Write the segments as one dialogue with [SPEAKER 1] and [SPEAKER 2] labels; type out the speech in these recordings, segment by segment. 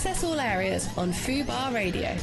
[SPEAKER 1] Access all areas on Fubar Radio.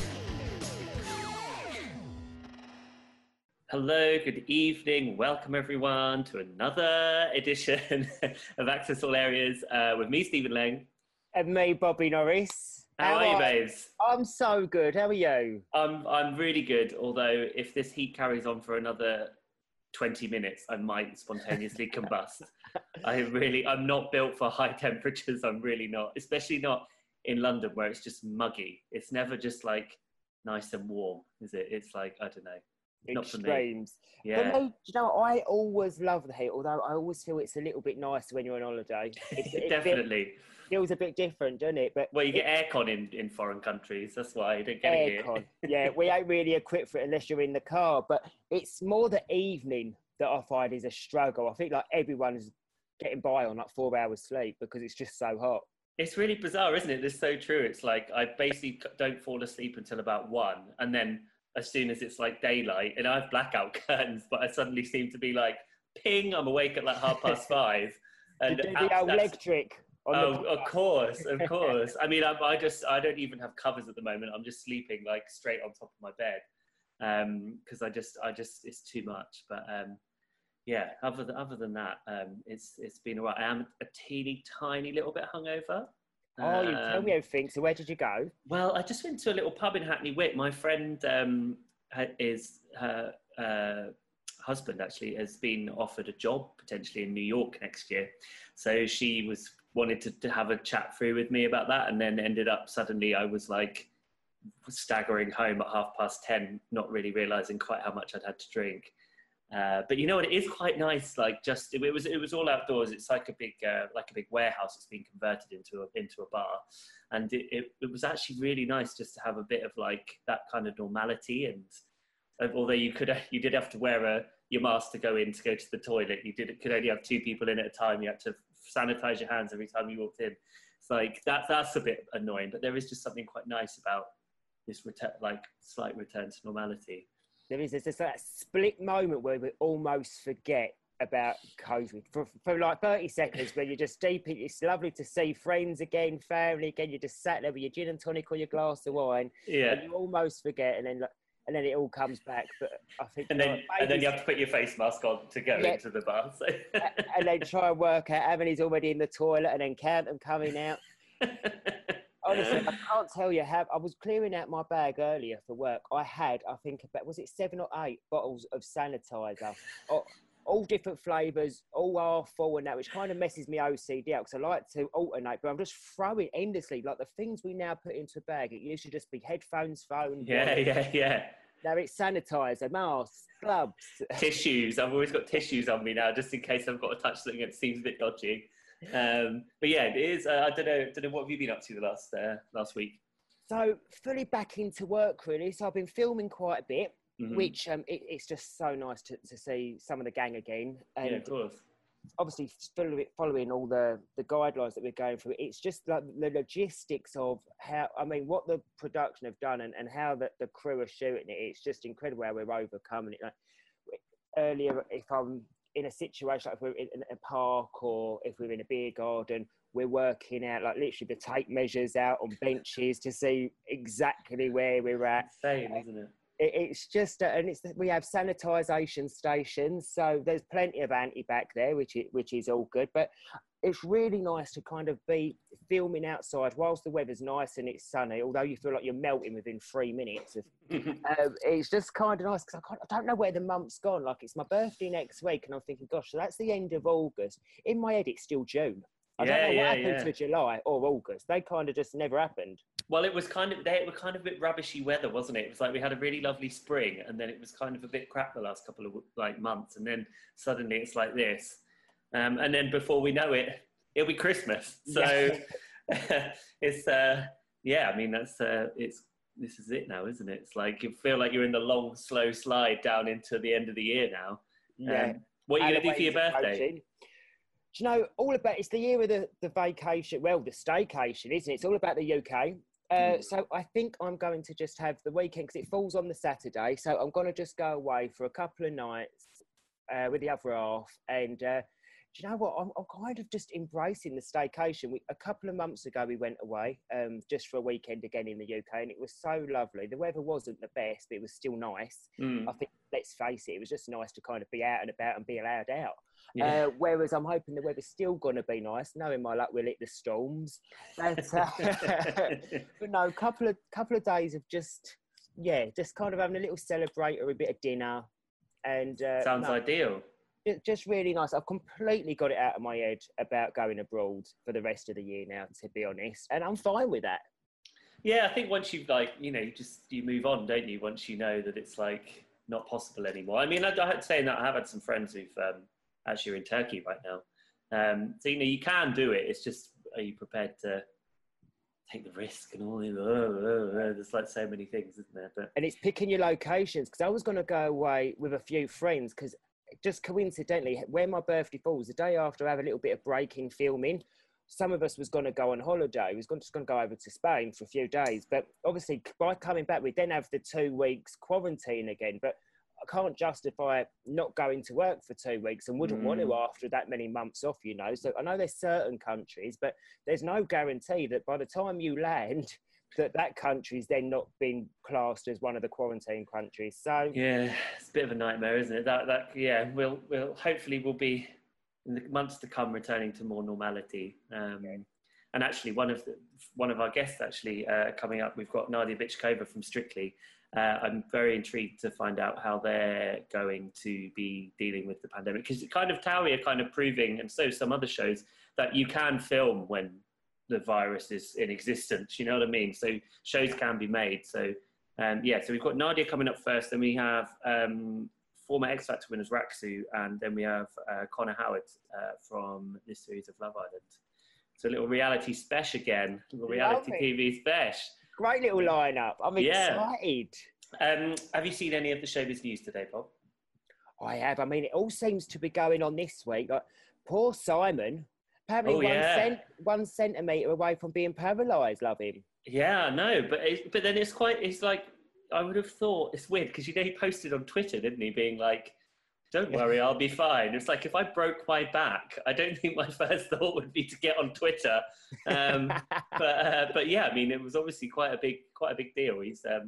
[SPEAKER 2] Hello, good evening. Welcome everyone to another edition of Access All Areas with me, Stephen Lang.
[SPEAKER 3] And me, Bobby Norris.
[SPEAKER 2] How are you, babes?
[SPEAKER 3] I'm so good. How are you?
[SPEAKER 2] I'm really good, although if this heat carries on for another 20 minutes, I might spontaneously combust. I'm not built for high temperatures. I'm really not, especially not in London where it's just muggy. It's never just like nice and warm, is it? It's like, I don't know. Not
[SPEAKER 3] Extremes.
[SPEAKER 2] For me. Yeah.
[SPEAKER 3] But no, you know, I always love the heat, although I always feel it's a little bit nicer when you're on holiday.
[SPEAKER 2] Definitely.
[SPEAKER 3] Feels a bit different, doesn't it? But
[SPEAKER 2] well, you get aircon in foreign countries. That's why you don't get it
[SPEAKER 3] aircon.
[SPEAKER 2] here.
[SPEAKER 3] Yeah, we ain't really equipped for it unless you're in the car. But it's more the evening that I find is a struggle. I think like everyone's getting by on like 4 hours sleep because it's just so hot.
[SPEAKER 2] It's really bizarre, isn't it? It's so true. It's like I basically don't fall asleep until about 1, and then as soon as it's like daylight, and I have blackout curtains, but I suddenly seem to be like, ping, I'm awake at like 5:30. And
[SPEAKER 3] the electric.
[SPEAKER 2] Of course. I mean, I don't even have covers at the moment. I'm just sleeping like straight on top of my bed because I just it's too much. But yeah, other than that, it's been all right. I am a teeny tiny little bit hungover.
[SPEAKER 3] Oh, you tell me everything. So where did you go?
[SPEAKER 2] Well, I just went to a little pub in Hackney Wick. My friend is her husband actually has been offered a job potentially in New York next year. So she wanted to have a chat through with me about that, and then ended up suddenly I was like staggering home at 10:30, not really realising quite how much I'd had to drink. But you know what? It is quite nice. Like it was all outdoors. It's like a big warehouse that's been converted into a bar, and it was actually really nice just to have a bit of like that kind of normality. And although you did have to wear your mask to go to the toilet, could only have 2 people in at a time. You had to sanitize your hands every time you walked in. It's like that's a bit annoying, but there is just something quite nice about this slight return to normality.
[SPEAKER 3] There's just that split moment where we almost forget about COVID for like 30 seconds when you're just deep. It's lovely to see friends again, family again. You just sat there with your gin and tonic or your glass of wine.
[SPEAKER 2] Yeah.
[SPEAKER 3] And you almost forget, and then it all comes back. But I think...
[SPEAKER 2] And then you have to put your face mask on to go into the bar. So.
[SPEAKER 3] And then try and work out how many's already in the toilet and then count them coming out. Honestly, I can't tell you how... I was clearing out my bag earlier for work. I had, I think, about, was it 7 or 8 bottles of sanitizer? All different flavours, all half full and that, which kind of messes me OCD out because I like to alternate, but I'm just throwing endlessly. Like the things we now put into a bag, it used to just be headphones, phone.
[SPEAKER 2] Yeah.
[SPEAKER 3] Now it's sanitizer, masks, gloves.
[SPEAKER 2] Tissues. I've always got tissues on me now, just in case I've got to touch something that seems a bit dodgy. But yeah, it is. I don't know. What have you been up to the last week?
[SPEAKER 3] So fully back into work really. So I've been filming quite a bit, which it's just so nice to see some of the gang again. And
[SPEAKER 2] yeah, of course.
[SPEAKER 3] Obviously, following all the guidelines that we're going through, it's just like the logistics of what the production have done and how the crew are shooting it. It's just incredible how we're overcoming it. Like, earlier, if I'm in a situation like if we're in a park or if we're in a beer garden, we're working out like literally the tape measures out on benches to see exactly where we're at.
[SPEAKER 2] Insane, isn't it?
[SPEAKER 3] It's just, we have sanitisation stations, so there's plenty of anti-bac there, which is all good. But it's really nice to kind of be filming outside whilst the weather's nice and it's sunny, although you feel like you're melting within 3 minutes. It's just kind of nice because I don't know where the month's gone. Like, it's my birthday next week and I'm thinking, gosh, so that's the end of August. In my head, it's still June. I don't know what happened to July or August. They kind of just never happened.
[SPEAKER 2] Well, it were kind of a bit rubbishy weather, wasn't it? It was like we had a really lovely spring and then it was kind of a bit crap the last couple of months. And then suddenly it's like this. And then before we know it, it'll be Christmas. So it's, I mean, this is it now, isn't it? It's like you feel like you're in the long, slow slide down into the end of the year now.
[SPEAKER 3] Yeah.
[SPEAKER 2] What are you going to do for your birthday?
[SPEAKER 3] Do you know, it's the year of the vacation, well, the staycation, isn't it? It's all about the UK. So I think I'm going to just have the weekend because it falls on the Saturday. So I'm going to just go away for a couple of nights with the other half and do you know what? I'm kind of just embracing the staycation. A couple of months ago, we went away just for a weekend again in the UK, and it was so lovely. The weather wasn't the best, but it was still nice. I think, let's face it, it was just nice to kind of be out and about and be allowed out. Yeah. Whereas I'm hoping the weather's still going to be nice. Knowing my luck, we'll hit the storms. But no, a couple of days of just kind of having a little celebratory bit of dinner. And
[SPEAKER 2] sounds ideal.
[SPEAKER 3] It's just really nice. I've completely got it out of my head about going abroad for the rest of the year now, to be honest. And I'm fine with that.
[SPEAKER 2] Yeah, I think once you've you move on, don't you? Once you know that it's like not possible anymore. I mean, I had to say that I have had some friends who've actually are in Turkey right now. So, you can do it. It's just, are you prepared to take the risk and all? There's like so many things, isn't there?
[SPEAKER 3] And it's picking your locations, because I was going to go away with a few friends, because just coincidentally, where my birthday falls, the day after I have a little bit of break in filming, some of us was going to go on holiday. We was just going to go over to Spain for a few days. But obviously, by coming back, we then have the 2 weeks quarantine again. But I can't justify not going to work for 2 weeks, and wouldn't want to after that many months off, So I know there's certain countries, but there's no guarantee that by the time you land, that country's then not been classed as one of the quarantine countries. So
[SPEAKER 2] yeah, it's a bit of a nightmare, isn't it? We'll hopefully we'll be in the months to come returning to more normality. And actually, one of our guests coming up, we've got Nadia Bichkova from Strictly. I'm very intrigued to find out how they're going to be dealing with the pandemic, because kind of Towie are kind of proving, and so some other shows, that you can film when the virus is in existence. You know what I mean? So shows can be made. So so we've got Nadia coming up first, then we have former X Factor winners Raksu, and then we have Connor Howard from this series of Love Island. So a little reality special again, a little reality TV special.
[SPEAKER 3] Great little lineup. I'm excited.
[SPEAKER 2] Have you seen any of the showbiz news today, Bob?
[SPEAKER 3] I have. I mean, it all seems to be going on this week. Like, poor Simon, apparently 1 centimetre away from being paralysed. Love him.
[SPEAKER 2] Yeah, I know. But then it's like, I would have thought, it's weird, because he posted on Twitter, didn't he, being like, don't worry, I'll be fine. It's like, if I broke my back, I don't think my first thought would be to get on Twitter. But yeah, I mean, it was obviously quite a big deal.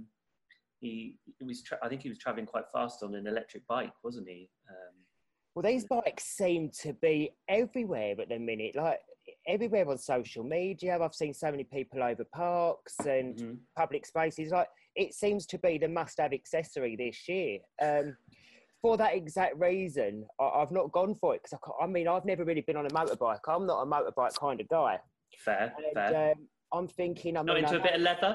[SPEAKER 2] I think he was traveling quite fast on an electric bike, wasn't he?
[SPEAKER 3] Well, these bikes seem to be everywhere at the minute, like everywhere on social media. I've seen so many people over parks and public spaces. Like, it seems to be the must-have accessory this year. For that exact reason, I've not gone for it, because I've never really been on a motorbike. I'm not a motorbike kind of guy.
[SPEAKER 2] Fair.
[SPEAKER 3] I'm thinking...
[SPEAKER 2] Not into a bit of leather?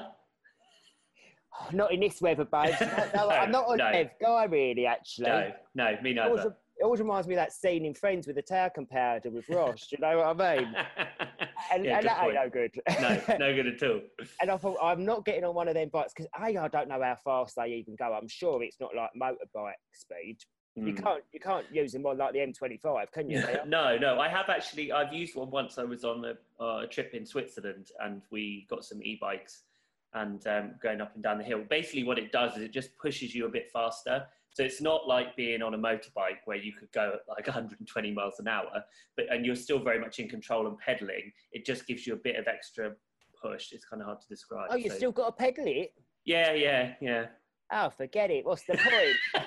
[SPEAKER 3] Not in this weather, babe. No, I'm not a leather guy, really, actually.
[SPEAKER 2] No, me neither.
[SPEAKER 3] It always reminds me of that scene in Friends with the talcum powder with Ross. Do you know what I mean? And that ain't no good.
[SPEAKER 2] No good at all.
[SPEAKER 3] And I thought, I'm not getting on one of them bikes, because I don't know how fast they even go. I'm sure it's not like motorbike speed. You can't use them on like the M25, can you?
[SPEAKER 2] No. I've used one once. I was on a trip in Switzerland, and we got some e-bikes and going up and down the hill. Basically what it does is it just pushes you a bit faster. So it's not like being on a motorbike where you could go at like 120 miles an hour, and you're still very much in control and pedaling. It just gives you a bit of extra push. It's kind of hard to describe.
[SPEAKER 3] Oh, you still got to pedal it?
[SPEAKER 2] Yeah.
[SPEAKER 3] Oh, forget it. What's the point?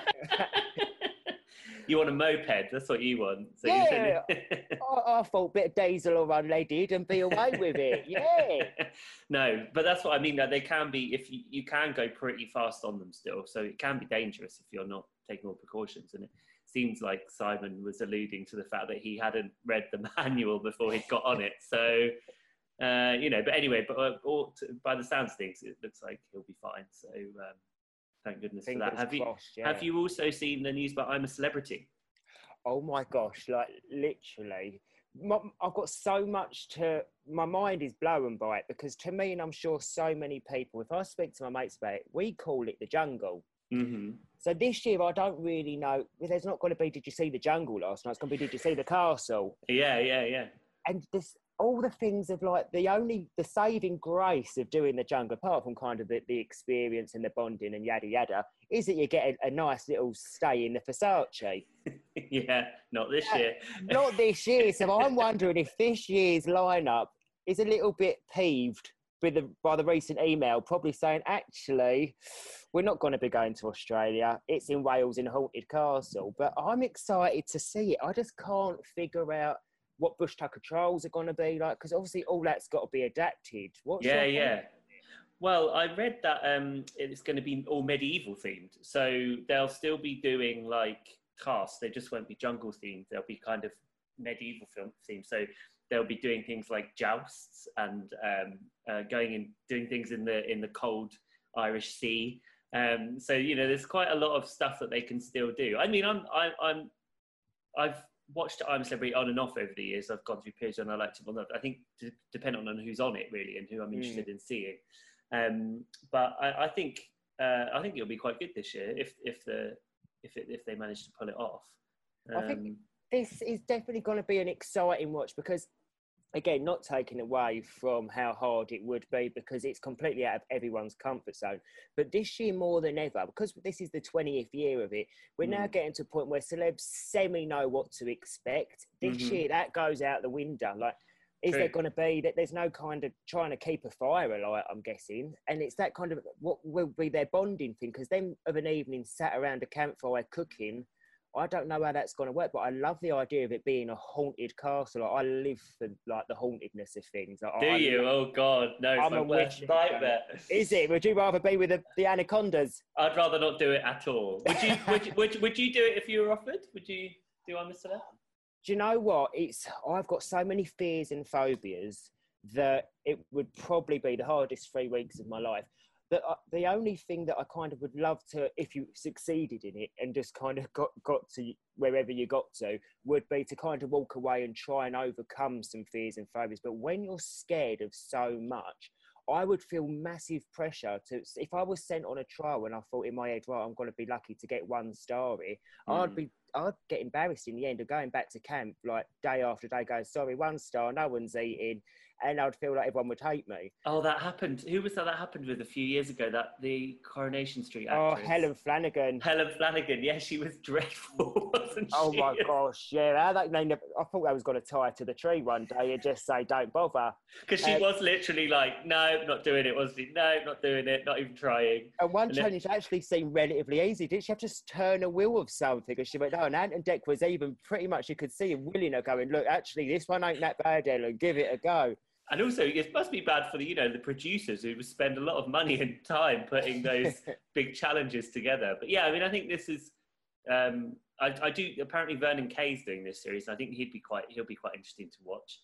[SPEAKER 2] You want a moped? That's what you want. So
[SPEAKER 3] yeah. I thought a bit of diesel or unleaded and be away with it. Yeah.
[SPEAKER 2] No, but that's what I mean. That they can be, if you can go pretty fast on them still. So it can be dangerous if you're not taking all precautions. And it seems like Simon was alluding to the fact that he hadn't read the manual before he'd got on it. So, but anyway, by the sounds of things, it looks like he'll be fine. So, thank goodness for that. Have you also seen the news about I'm a Celebrity?
[SPEAKER 3] Oh my gosh, like literally. I've got so much my mind is blown by it, because to me, and I'm sure so many people, if I speak to my mates about it, we call it the jungle. Mm-hmm. So this year, I don't really know. There's not going to be, did you see the jungle last night? It's going to be, did you see the castle?
[SPEAKER 2] Yeah.
[SPEAKER 3] And all the things of like the saving grace of doing the jungle, apart from kind of the experience and the bonding and yada yada, is that you get a nice little stay in the Versace.
[SPEAKER 2] Yeah, not this year.
[SPEAKER 3] Not this year. So I'm wondering if this year's lineup is a little bit peeved by the recent email, probably saying, actually, we're not going to be going to Australia. It's in Wales in Haunted Castle. But I'm excited to see it. I just can't figure out what Bush Tucker trials are going to be like, because obviously all that's got to be adapted.
[SPEAKER 2] Yeah. Well, I read that it's going to be all medieval themed. So they'll still be doing like casts. They just won't be jungle themed. They'll be kind of medieval film themed. So they'll be doing things like jousts and going and doing things in the cold Irish Sea. So there's quite a lot of stuff that they can still do. I mean, I've watched I'm a Celebrity on and off over the years. I've gone through periods when I liked it or not. I think depending on who's on it really and who I'm interested in seeing. But I think it'll be quite good this year if they manage to pull it off.
[SPEAKER 3] I think this is definitely going to be an exciting watch because, again, not taking away from how hard it would be because it's completely out of everyone's comfort zone. But this year more than ever, because this is the 20th year of it, we're now getting to a point where celebs semi-know what to expect. This year, that goes out the window. Like, is there going to be that there's no kind of trying to keep a fire alight, I'm guessing. And it's that kind of what will be their bonding thing because then of an evening sat around a campfire cooking, I don't know how that's going to work, but I love the idea of it being a haunted castle. Like, I live for like the hauntedness of things. Like,
[SPEAKER 2] Do you? Oh God, no!
[SPEAKER 3] I'm a witch nightmare. Is it? Would you rather be with the anacondas?
[SPEAKER 2] I'd rather not do it at all. Would you? would you do it if you were offered? Would you do I'm a Celeb?
[SPEAKER 3] Do you know what? I've got so many fears and phobias that it would probably be the hardest 3 weeks of my life. The only thing that I kind of would love to, if you succeeded in it and just kind of got to wherever you got to, would be to kind of walk away and try and overcome some fears and phobias. But when you're scared of so much, I would feel massive pressure if I was sent on a trial and I thought in my head, right, I'm going to be lucky to get 1 star here, I'd get embarrassed in the end of going back to camp like day after day going, sorry, 1 star, no one's eating. And I'd feel like everyone would hate me.
[SPEAKER 2] Oh, that happened. Who was that happened with a few years ago? The Coronation Street actress.
[SPEAKER 3] Oh, Helen Flanagan.
[SPEAKER 2] Helen Flanagan. Yeah, she was dreadful, wasn't she?
[SPEAKER 3] Oh, my gosh. Yeah, I thought I was going to tie her to the tree one day and just say, don't bother.
[SPEAKER 2] Because she was literally like, no, not doing it, wasn't she? No, not doing it, not even trying.
[SPEAKER 3] And one challenge actually seemed relatively easy. Didn't she have to just turn a wheel of something? And she went, oh, and Ant and Dec was even pretty much, you could see him willing her going, look, actually, this one ain't that bad, Ellen. Give it a go.
[SPEAKER 2] And also, it must be bad for the producers who spend a lot of money and time putting those big challenges together. But yeah, I mean, I think this is. I do. Apparently, Vernon Kay's doing this series. And I think he'll be quite interesting to watch.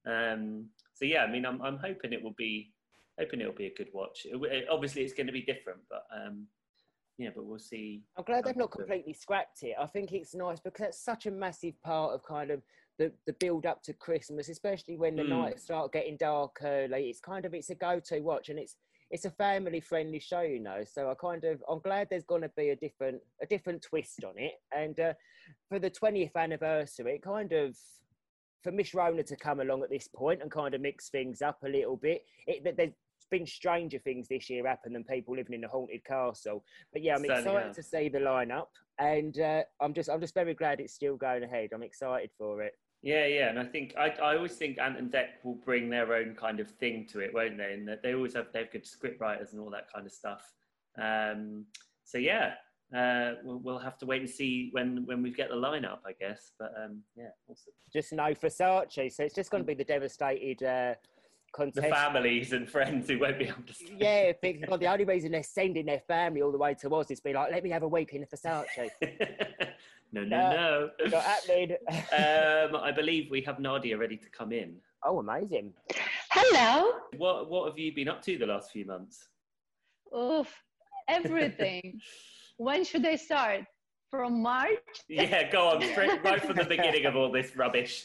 [SPEAKER 2] So yeah, I mean, I'm hoping it will be a good watch. Obviously, it's going to be different, but but we'll see.
[SPEAKER 3] I'm glad they've not completely scrapped it. I think it's nice because it's such a massive part of kind of the build up to Christmas, especially when the nights start getting dark early. It's a go-to watch, and it's a family friendly show, So I'm glad there's going to be a different twist on it. And for the 20th anniversary, it kind of, for Miss Rona to come along at this point and kind of mix things up a little bit. There's been stranger things this year happen than people living in a haunted castle. But yeah, I'm excited to see the lineup, and I'm just very glad it's still going ahead. I'm excited for it.
[SPEAKER 2] Yeah, and I think I always think Ant and Dec will bring their own kind of thing to it, won't they? And that they have good script writers and all that kind of stuff. So yeah, we'll have to wait and see when we get the lineup, I guess. But yeah, awesome.
[SPEAKER 3] Just no Versace, so it's just going to be the devastated
[SPEAKER 2] the families and friends who won't be able to stay.
[SPEAKER 3] Yeah, because the only reason they're sending their family all the way to us is be like, let me have a week in the Versace.
[SPEAKER 2] No.
[SPEAKER 3] Not happening.
[SPEAKER 2] I believe we have Nadia ready to come in.
[SPEAKER 3] Oh, amazing.
[SPEAKER 4] Hello.
[SPEAKER 2] What have you been up to the last few months?
[SPEAKER 4] Oof, everything. When should I start? From March?
[SPEAKER 2] Yeah, go on, right from the beginning of all this rubbish.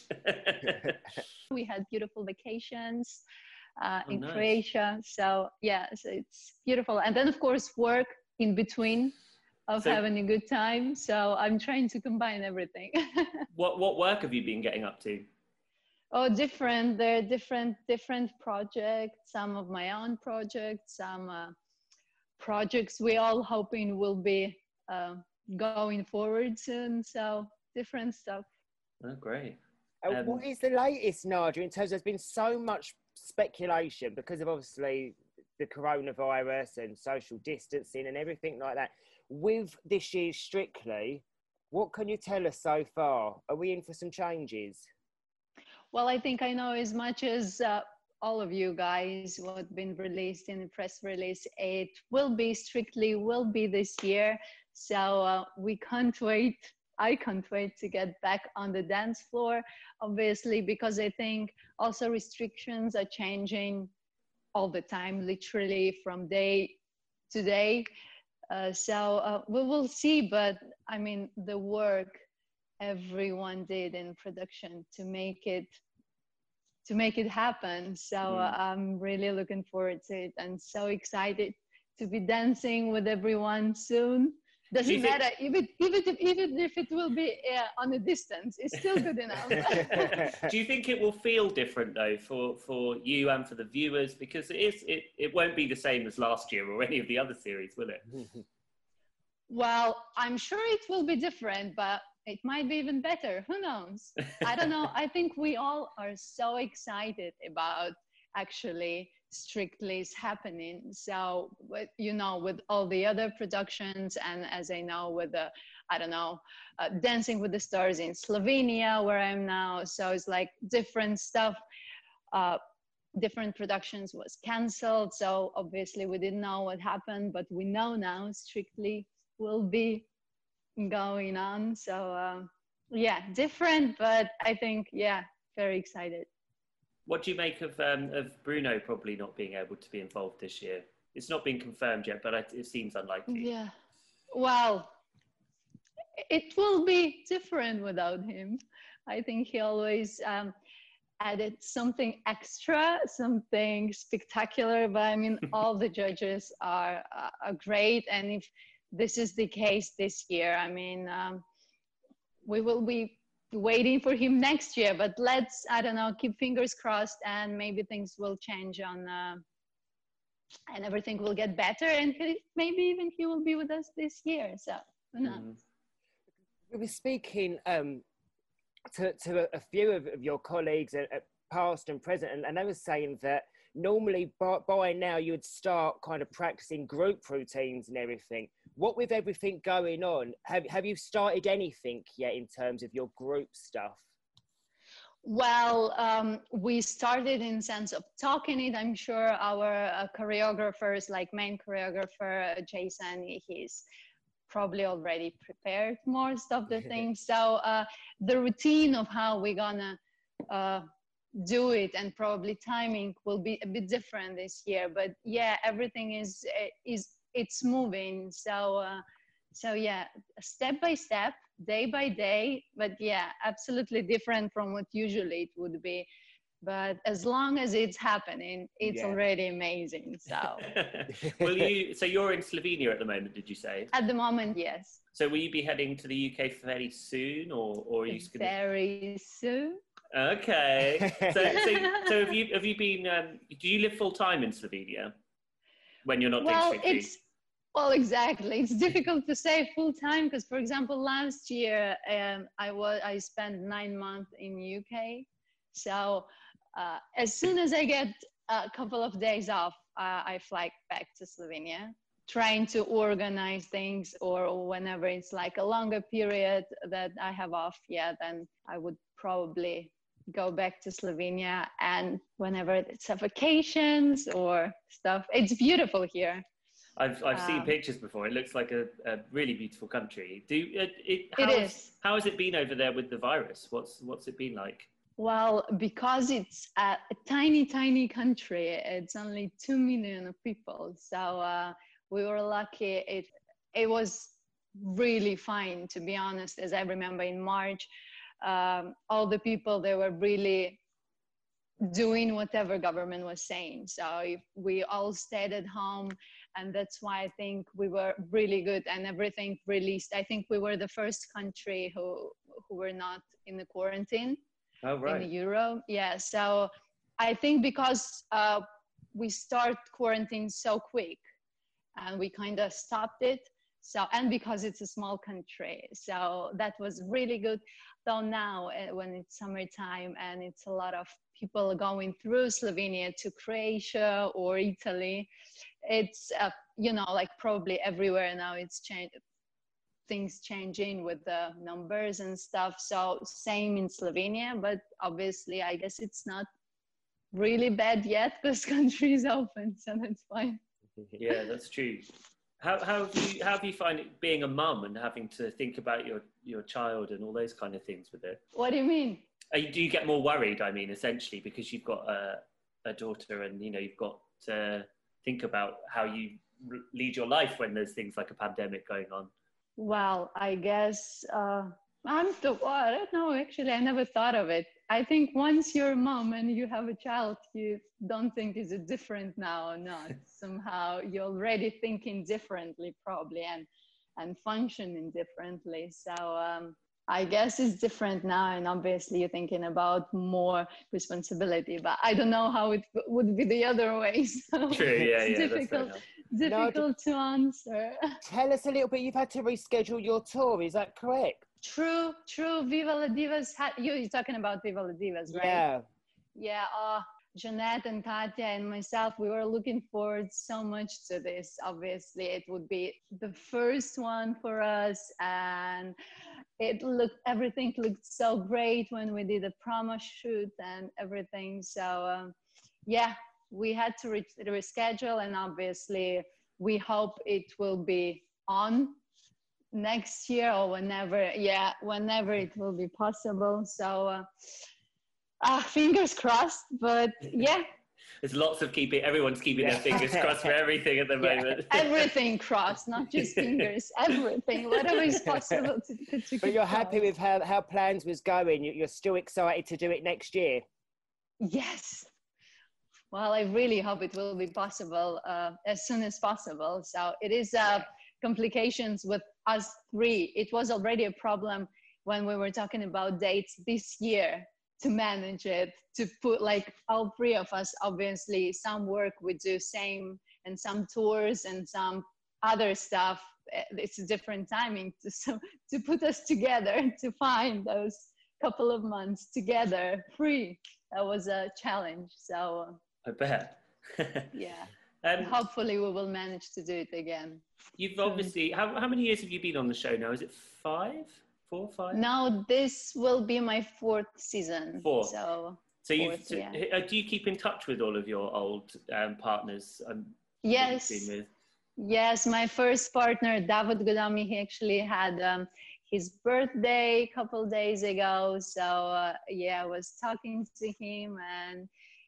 [SPEAKER 4] We had beautiful vacations in
[SPEAKER 2] nice.
[SPEAKER 4] Croatia. So yeah, so it's beautiful. And then of course work in between of having a good time. So I'm trying to combine everything.
[SPEAKER 2] What work have you been getting up to?
[SPEAKER 4] Oh, different. There are different projects. Some of my own projects. Some projects we all hoping will be going forward soon. So different stuff.
[SPEAKER 2] Oh, great.
[SPEAKER 3] What is the latest, Nadia, in terms of there's been so much speculation because of obviously the coronavirus and social distancing and everything like that. With this year's Strictly, what can you tell us so far? Are we in for some changes?
[SPEAKER 4] Well, I think I know as much as all of you guys what's been released in the press release. It will be this year. So we can't wait. I can't wait to get back on the dance floor, obviously, because I think also restrictions are changing all the time, literally from day to day. So we will see, but I mean, the work everyone did in production to make it happen. So I'm really looking forward to it and so excited to be dancing with everyone soon. Doesn't matter, even if it will be on a distance, it's still good enough.
[SPEAKER 2] Do you think it will feel different though for you and for the viewers? Because it won't be the same as last year or any of the other series, will it?
[SPEAKER 4] Well, I'm sure it will be different, but it might be even better. Who knows? I don't know. I think we all are so excited about actually Strictly is happening. So, with all the other productions, and as I know, with the, Dancing with the Stars in Slovenia, where I'm now. So it's like different stuff. Different productions was cancelled. So obviously we didn't know what happened, but we know now Strictly will be going on. So different, but I think, very excited.
[SPEAKER 2] What do you make of Bruno probably not being able to be involved this year? It's not been confirmed yet, but it seems unlikely.
[SPEAKER 4] Yeah, well, it will be different without him. I think he always added something extra, something spectacular. But I mean, all the judges are great, and if this is the case this year, I mean, we will be waiting for him next year, but let's, keep fingers crossed, and maybe things will change and everything will get better, and maybe even he will be with us this year. So who knows?
[SPEAKER 3] We were speaking to a few of your colleagues, past and present, and they were saying that normally by now you would start kind of practicing group routines and everything. What with everything going on, have you started anything yet in terms of your group stuff?
[SPEAKER 4] Well, we started in sense of talking it. I'm sure our choreographers, like main choreographer Jason, he's probably already prepared most of the things. So the routine of how we're gonna do it and probably timing will be a bit different this year. But yeah, everything it's moving. So step by step, day by day, but yeah, absolutely different from what usually it would be. But as long as it's happening, it's already amazing. So
[SPEAKER 2] so you're in Slovenia at the moment, did you say?
[SPEAKER 4] At the moment, yes.
[SPEAKER 2] So will you be heading to the UK fairly soon, or are you just gonna...
[SPEAKER 4] Very soon?
[SPEAKER 2] Okay. So have you been do you live full time in Slovenia when you're not doing Strictly?
[SPEAKER 4] Well, exactly. It's difficult to say full time because, for example, last year I spent 9 months in UK. So as soon as I get a couple of days off, I fly back to Slovenia, trying to organize things, or whenever it's like a longer period that I have off, then I would probably go back to Slovenia. And whenever it's a vacations or stuff, it's beautiful here.
[SPEAKER 2] I've seen pictures before. It looks like a really beautiful country. How has it been over there with the virus? What's it been like?
[SPEAKER 4] Well, because it's a tiny, tiny country, it's only 2 million people. So we were lucky. It was really fine, to be honest. As I remember in March, all the people, they were really doing whatever government was saying. So if we all stayed at home, and that's why I think we were really good, and everything released. I think we were the first country who were not in the quarantine.
[SPEAKER 2] Oh, right.
[SPEAKER 4] in Europe. Yeah, so I think because we start quarantine so quick and we kind of stopped it. So, and because it's a small country, so that was really good. Though now, when it's summertime and it's a lot of people going through Slovenia to Croatia or Italy, it's like probably everywhere now it's changed. Things changing with the numbers and stuff. So same in Slovenia, but obviously I guess it's not really bad yet because country is open, so that's fine.
[SPEAKER 2] Yeah, that's true. How do you find it being a mum and having to think about your child and all those kind of things with it?
[SPEAKER 4] What do you mean?
[SPEAKER 2] Do you get more worried? I mean, essentially, because you've got a daughter, and you've got to think about how you lead your life when there's things like a pandemic going on.
[SPEAKER 4] Well, I guess I don't know. Actually, I never thought of it. I think once you're a mom and you have a child, you don't think is it different now or not. Somehow you're already thinking differently, probably, and functioning differently. So I guess it's different now, and obviously you're thinking about more responsibility. But I don't know how it would be the other way. So
[SPEAKER 2] True. Yeah.
[SPEAKER 4] difficult to answer.
[SPEAKER 3] Tell us a little bit. You've had to reschedule your tour. Is that correct?
[SPEAKER 4] True. Viva la Divas. You're talking about Viva la Divas, right? Yeah. Jeanette and Katya and myself, we were looking forward so much to this. Obviously, it would be the first one for us, and everything looked so great when we did a promo shoot and everything. So we had to reschedule, and obviously we hope it will be on next year or whenever it will be possible. So fingers crossed, but yeah.
[SPEAKER 2] There's lots of everyone's keeping their fingers crossed for everything at the moment.
[SPEAKER 4] Everything crossed, not just fingers, everything, whatever is possible to
[SPEAKER 3] But you're happy with how plans was going? You're still excited to do it next year?
[SPEAKER 4] Yes. Well, I really hope it will be possible as soon as possible. So it is complications with us three. It was already a problem when we were talking about dates this year to manage it, to put like all three of us, obviously some work we do same and some tours and some other stuff. It's a different timing to put us together, to find those couple of months together free. That was a challenge. So
[SPEAKER 2] I bet.
[SPEAKER 4] Yeah. Hopefully we will manage to do it again.
[SPEAKER 2] You've obviously, how many years have you been on the show now? Is it 4 or 5?
[SPEAKER 4] Now this will be my 4th season.
[SPEAKER 2] 4.
[SPEAKER 4] So
[SPEAKER 2] do you keep in touch with all of your old partners?
[SPEAKER 4] Yes. Yes, my first partner, David Godami, he actually had his birthday a couple days ago. So I was talking to him, and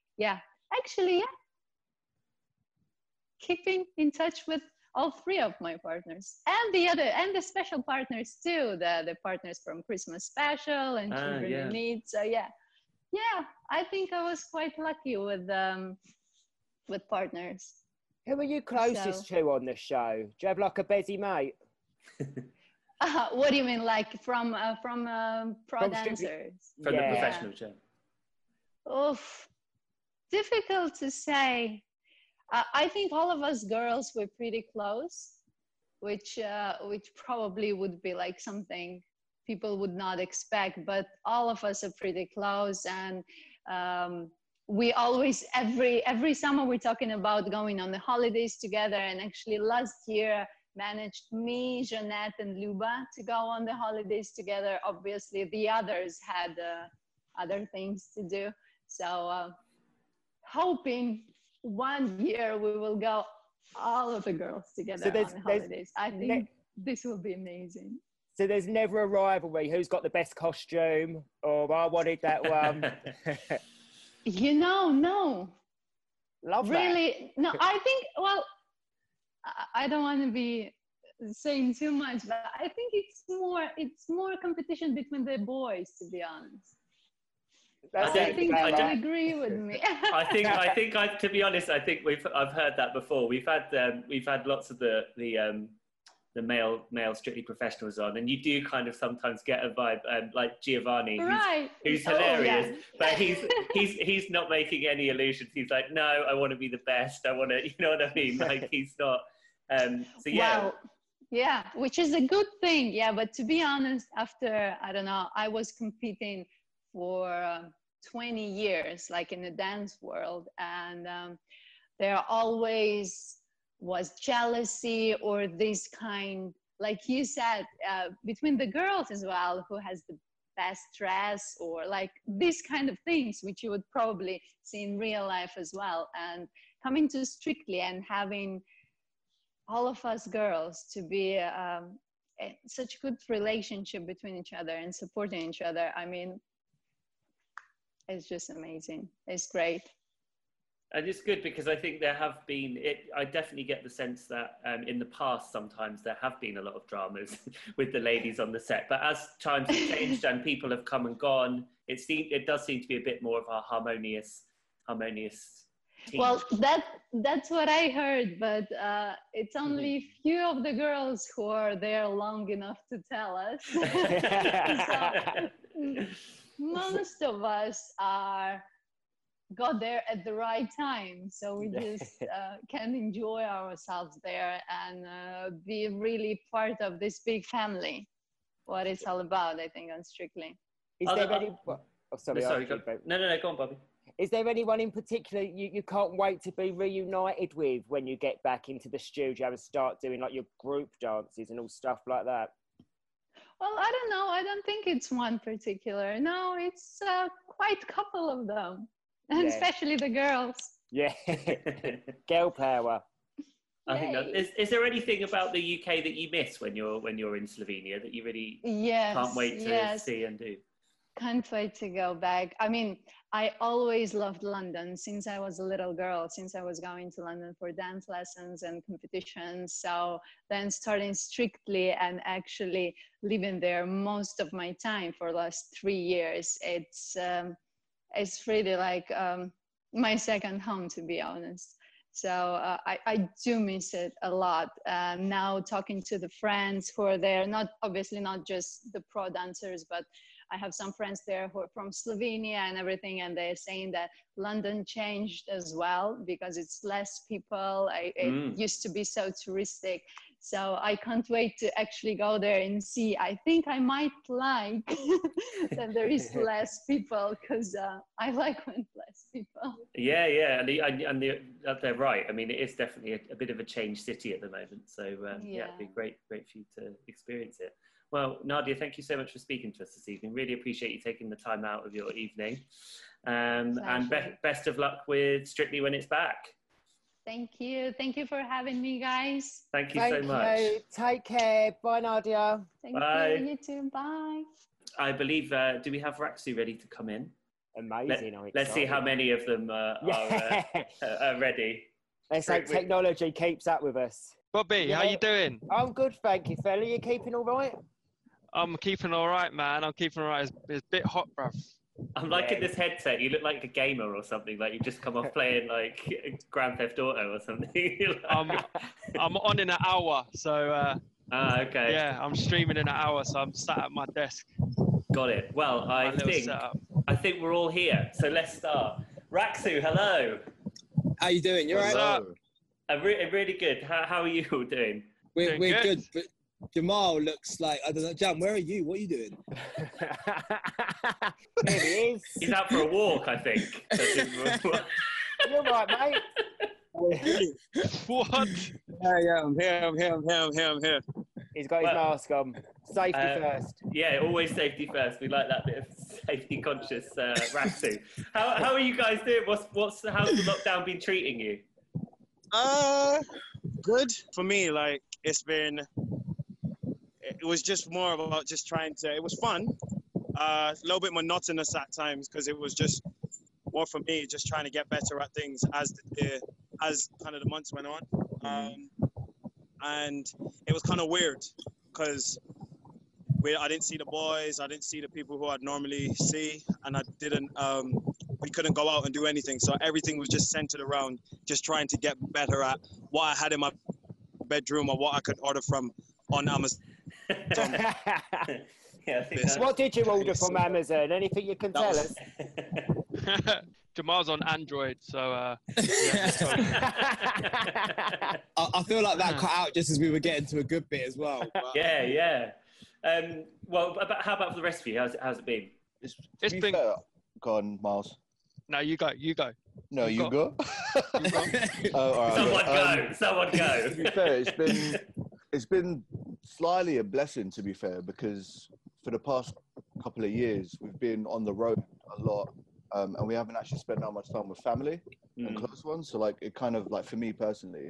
[SPEAKER 4] keeping in touch with all 3 of my partners and the special partners too, the partners from Christmas Special and Children in Need. So I think I was quite lucky with partners.
[SPEAKER 3] Who are you closest to on the show? Do you have like a busy mate?
[SPEAKER 4] What do you mean, like from pro dancers?
[SPEAKER 2] From the professional show.
[SPEAKER 4] Oof, difficult to say. I think all of us girls were pretty close, which probably would be like something people would not expect, but all of us are pretty close, and we always, every summer we're talking about going on the holidays together, and actually last year managed me, Jeanette and Luba to go on the holidays together. Obviously the others had other things to do, so hoping one year we will go all of the girls together on the holidays. I think this will be amazing.
[SPEAKER 3] So there's never a rivalry, who's got the best costume, or I wanted that one.
[SPEAKER 4] No.
[SPEAKER 3] Love
[SPEAKER 4] really, that. No, I think, well, I don't want to be saying too much, but I think it's more competition between the boys, to be honest. I think you would agree with me.
[SPEAKER 2] I think to be honest, I think I've heard that before. We've had lots of the the male Strictly Professionals on, and you do kind of sometimes get a vibe, like Giovanni, who's hilarious, but he's not making any illusions. He's like, no, I want to be the best. I want to, you know what I mean? Like he's not. So yeah.
[SPEAKER 4] Wow. Yeah, which is a good thing. Yeah, but to be honest, after, I don't know, I was competing for 20 years, like in the dance world, and there always was jealousy or this kind, like you said, between the girls as well, who has the best dress, or like these kind of things, which you would probably see in real life as well. And coming to Strictly and having all of us girls to be such good relationship between each other and supporting each other, I mean, it's just amazing. It's great.
[SPEAKER 2] And it's good because I think there have been, I definitely get the sense that in the past, sometimes there have been a lot of dramas with the ladies on the set. But as times have changed and people have come and gone, it does seem to be a bit more of a harmonious team.
[SPEAKER 4] Well, that's what I heard, but it's only few of the girls who are there long enough to tell us. So, most of us got there at the right time, so we just can enjoy ourselves there and be really part of this big family. What it's all about, I think, on Strictly.
[SPEAKER 3] Is there any? Oh, sorry,
[SPEAKER 2] go. No, go on, Bobby.
[SPEAKER 3] Is there anyone in particular you can't wait to be reunited with when you get back into the studio and start doing like your group dances and all stuff like that?
[SPEAKER 4] Well, I don't know. I don't think it's one particular. No, it's quite a couple of them, and especially the girls. Yeah,
[SPEAKER 3] girl power.
[SPEAKER 2] I think that, is there anything about the UK that you miss when you're in Slovenia that you really can't wait to see and do?
[SPEAKER 4] Can't wait to go back. I mean, I always loved London since I was a little girl, since I was going to London for dance lessons and competitions. So then starting Strictly and actually living there most of my time for the last 3 years, it's really like my second home, to be honest. So I do miss it a lot. Now talking to the friends who are there, obviously not just the pro dancers, but I have some friends there who are from Slovenia and everything, and they're saying that London changed as well because it's less people. It used to be so touristic. So I can't wait to actually go there and see. I think I might like that there is less people because I like when less people.
[SPEAKER 2] Yeah, and they're right. I mean, it is definitely a bit of a changed city at the moment. So it'd be great for you to experience it. Well, Nadia, thank you so much for speaking to us this evening. Really appreciate you taking the time out of your evening. And best of luck with Strictly when it's back.
[SPEAKER 4] Thank you. Thank you for having me, guys.
[SPEAKER 2] Thank you so much.
[SPEAKER 3] Take care. Bye, Nadia.
[SPEAKER 4] Bye. You too. Bye.
[SPEAKER 2] I believe, do we have Raksu ready to come in?
[SPEAKER 3] Amazing.
[SPEAKER 2] Let's see how many of them are ready.
[SPEAKER 3] Let's hope technology keeps up with us.
[SPEAKER 5] Bobby, how you doing?
[SPEAKER 3] I'm good, thank you, fella. You keeping all right?
[SPEAKER 5] I'm keeping all right, man. I'm keeping all right. It's a bit hot, bruv.
[SPEAKER 2] I'm liking this headset. You look like a gamer or something. Like you've just come off playing like Grand Theft Auto or something.
[SPEAKER 5] I'm on in an hour, so.
[SPEAKER 2] Okay.
[SPEAKER 5] Yeah, I'm streaming in an hour, so I'm sat at my desk.
[SPEAKER 2] Got it. Well, I think we're all here. So let's start. Raksu, hello.
[SPEAKER 6] How you doing? You all right?
[SPEAKER 2] I'm really good. How are you all doing?
[SPEAKER 6] We're good. But Jamal looks like, I don't know. Jam, where are you? What are you doing?
[SPEAKER 3] There he is.
[SPEAKER 2] He's out for a walk, I think.
[SPEAKER 3] You're right, mate.
[SPEAKER 5] What?
[SPEAKER 6] Yeah, I'm here.
[SPEAKER 3] He's got his mask on. Safety first.
[SPEAKER 2] Yeah, always safety first. We like that bit of safety conscious Raksu. How are you guys doing? How's the lockdown been treating you?
[SPEAKER 7] Good for me. Like it was just more about just trying to. It was fun, a little bit monotonous at times because it was just more for me, just trying to get better at things as kind of the months went on, and it was kind of weird because I didn't see the boys, I didn't see the people who I'd normally see, and we couldn't go out and do anything. So everything was just centered around just trying to get better at what I had in my bedroom or what I could order from on Amazon.
[SPEAKER 2] Yeah, I think that's-
[SPEAKER 3] What did you order from Amazon? Anything you can
[SPEAKER 7] That
[SPEAKER 3] tell
[SPEAKER 7] was-
[SPEAKER 3] us?
[SPEAKER 5] Jamal's on Android, so
[SPEAKER 6] I feel like that cut out just as we were getting to a good bit as well. But
[SPEAKER 2] yeah. Well, how about for the rest of you? How's it been?
[SPEAKER 5] It's been.
[SPEAKER 8] Go on, Miles.
[SPEAKER 5] No, you go.
[SPEAKER 8] No, you go.
[SPEAKER 5] You go.
[SPEAKER 8] Oh, all right,
[SPEAKER 2] Someone go.
[SPEAKER 8] To be fair, it's been slightly a blessing, to be fair, because for the past couple of years we've been on the road a lot, and we haven't actually spent that much time with family and close ones. So like, it kind of like, for me personally,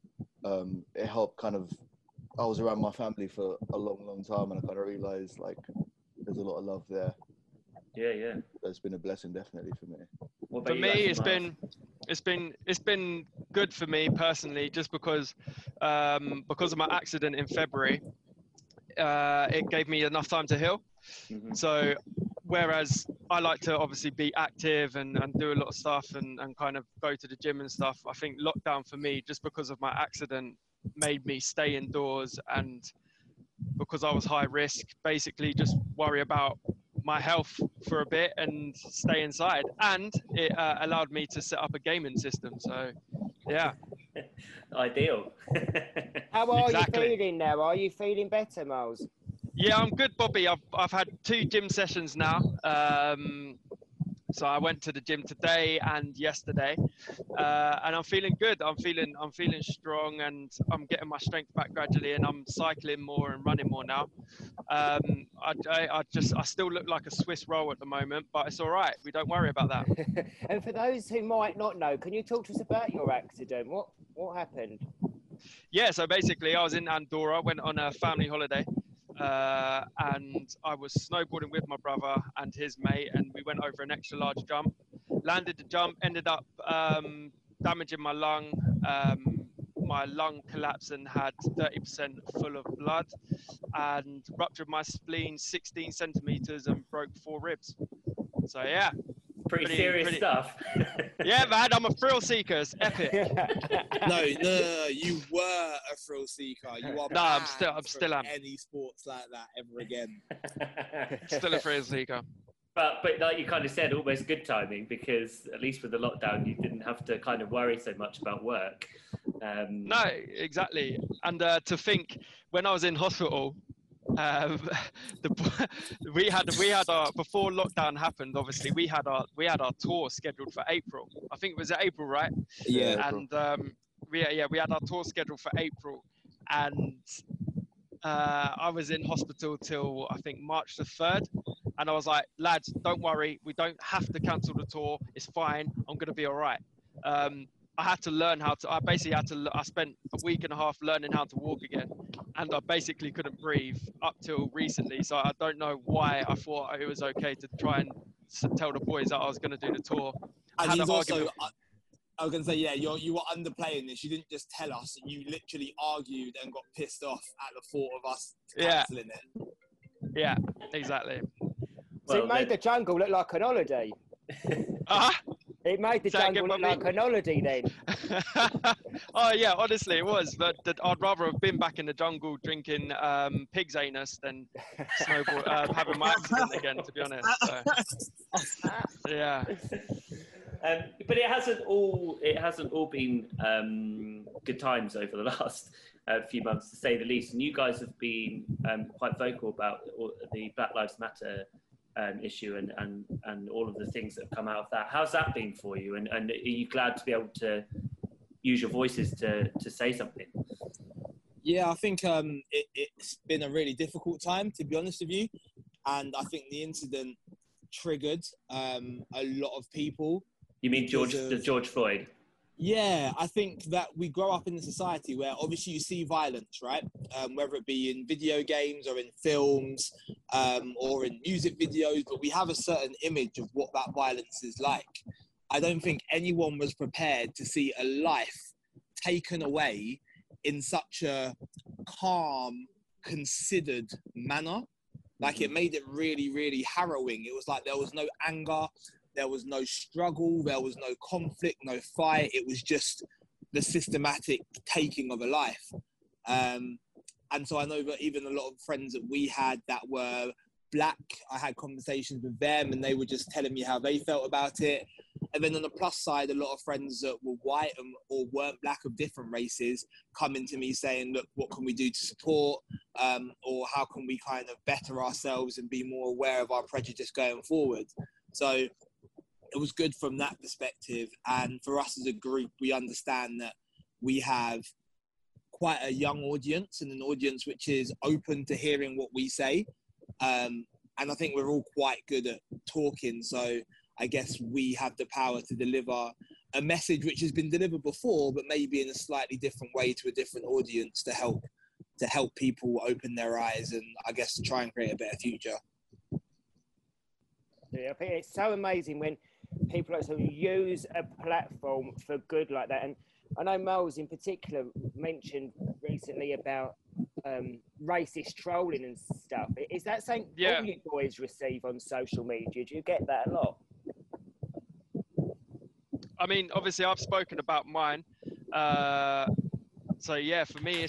[SPEAKER 8] it helped kind of. I was around my family for a long time, and I kind of realized like there's a lot of love there.
[SPEAKER 2] Yeah.
[SPEAKER 8] That's been a blessing, definitely, for me.
[SPEAKER 2] What about
[SPEAKER 5] For
[SPEAKER 2] you,
[SPEAKER 5] me,
[SPEAKER 2] Miles?
[SPEAKER 5] it's been good for me personally, just because of my accident in February. It gave me enough time to heal.
[SPEAKER 2] Mhm.
[SPEAKER 5] So whereas I like to obviously be active and do a lot of stuff and kind of go to the gym and stuff, I think lockdown for me, just because of my accident, made me stay indoors, and because I was high risk, basically just worry about my health for a bit and stay inside. And it allowed me to set up a gaming system. So yeah.
[SPEAKER 2] Ideal.
[SPEAKER 3] How are
[SPEAKER 5] Exactly.
[SPEAKER 3] you feeling now? Are you feeling better, Miles?
[SPEAKER 5] Yeah, I'm good, Bobby. I've had 2 gym sessions now. So I went to the gym today and yesterday, and I'm feeling good. I'm feeling strong, and I'm getting my strength back gradually, and I'm cycling more and running more now. I still look like a Swiss roll at the moment, but it's all right. We don't worry about that.
[SPEAKER 3] And for those who might not know, can you talk to us about your accident? What happened?
[SPEAKER 5] Yeah, so basically I was in Andorra, went on a family holiday, and I was snowboarding with my brother and his mate, and we went over an extra large jump, landed the jump, ended up damaging my lung. My lung collapsed and had 30% full of blood, and ruptured my spleen 16 centimeters and broke 4 ribs. So yeah.
[SPEAKER 2] Pretty serious stuff.
[SPEAKER 5] Yeah, man, I'm a thrill seeker. It's epic.
[SPEAKER 6] No, you were a thrill seeker. You are.
[SPEAKER 5] No, I'm
[SPEAKER 6] banned
[SPEAKER 5] still
[SPEAKER 6] from
[SPEAKER 5] am.
[SPEAKER 6] any sports like that ever again.
[SPEAKER 5] Still a thrill seeker.
[SPEAKER 2] But like you kind of said, almost good timing, because at least with the lockdown, you didn't have to kind of worry so much about work.
[SPEAKER 5] No, exactly. And to think, when I was in hospital, we had our, before lockdown happened, obviously we had our tour scheduled for April. I think it was April, right?
[SPEAKER 6] Yeah.
[SPEAKER 5] And we had our tour scheduled for April, and I was in hospital till I think March the 3rd, and I was like, lads, don't worry, we don't have to cancel the tour. It's fine. I'm gonna be all right. I had to learn how to. I spent a week and a half learning how to walk again, and I basically couldn't breathe up till recently. So I don't know why I thought it was okay to try and tell the boys that I was going to do the tour.
[SPEAKER 6] And he's also. I was going to say, yeah, you were underplaying this. You didn't just tell us. You literally argued and got pissed off at the thought of us cancelling it.
[SPEAKER 5] Yeah, exactly.
[SPEAKER 3] So it made the jungle look like an holiday. It made the jungle look like an holiday then.
[SPEAKER 5] Oh yeah, honestly it was. But I'd rather have been back in the jungle drinking pig's anus than snowboard, having my accident again, to be honest. So, yeah.
[SPEAKER 2] But it hasn't all been good times over the last few months, to say the least. And you guys have been quite vocal about the Black Lives Matter issue and all of the things that have come out of that. How's that been for you? And are you glad to be able to use your voices to say something?
[SPEAKER 6] Yeah, I think it's been a really difficult time, to be honest with you. And I think the incident triggered a lot of people.
[SPEAKER 2] You mean George Floyd?
[SPEAKER 6] Yeah, I think that we grow up in a society where obviously you see violence, right? Whether it be in video games or in films or in music videos, but we have a certain image of what that violence is like. I don't think anyone was prepared to see a life taken away in such a calm, considered manner. Like, it made it really, really harrowing. It was like there was no anger, there was no struggle, there was no conflict, no fight. It was just the systematic taking of a life. And And so I know that even a lot of friends that we had that were black, I had conversations with them and they were just telling me how they felt about it. And then on the plus side, a lot of friends that were white or weren't black, of different races, coming to me saying, look, what can we do to support? Or how can we kind of better ourselves and be more aware of our prejudice going forward? So it was good from that perspective. And for us as a group, we understand that we have quite a young audience and an audience which is open to hearing what we say. And I think we're all quite good at talking. So I guess we have the power to deliver a message which has been delivered before, but maybe in a slightly different way to a different audience to help people open their eyes and I guess to try and create a better future.
[SPEAKER 3] Yeah, I think it's so amazing when people actually use a platform for good like that. And I know Miles in particular mentioned recently about racist trolling and stuff. Is that something all you boys receive on social media? Do you get that a lot?
[SPEAKER 5] I mean, obviously, I've spoken about mine. So yeah, for me,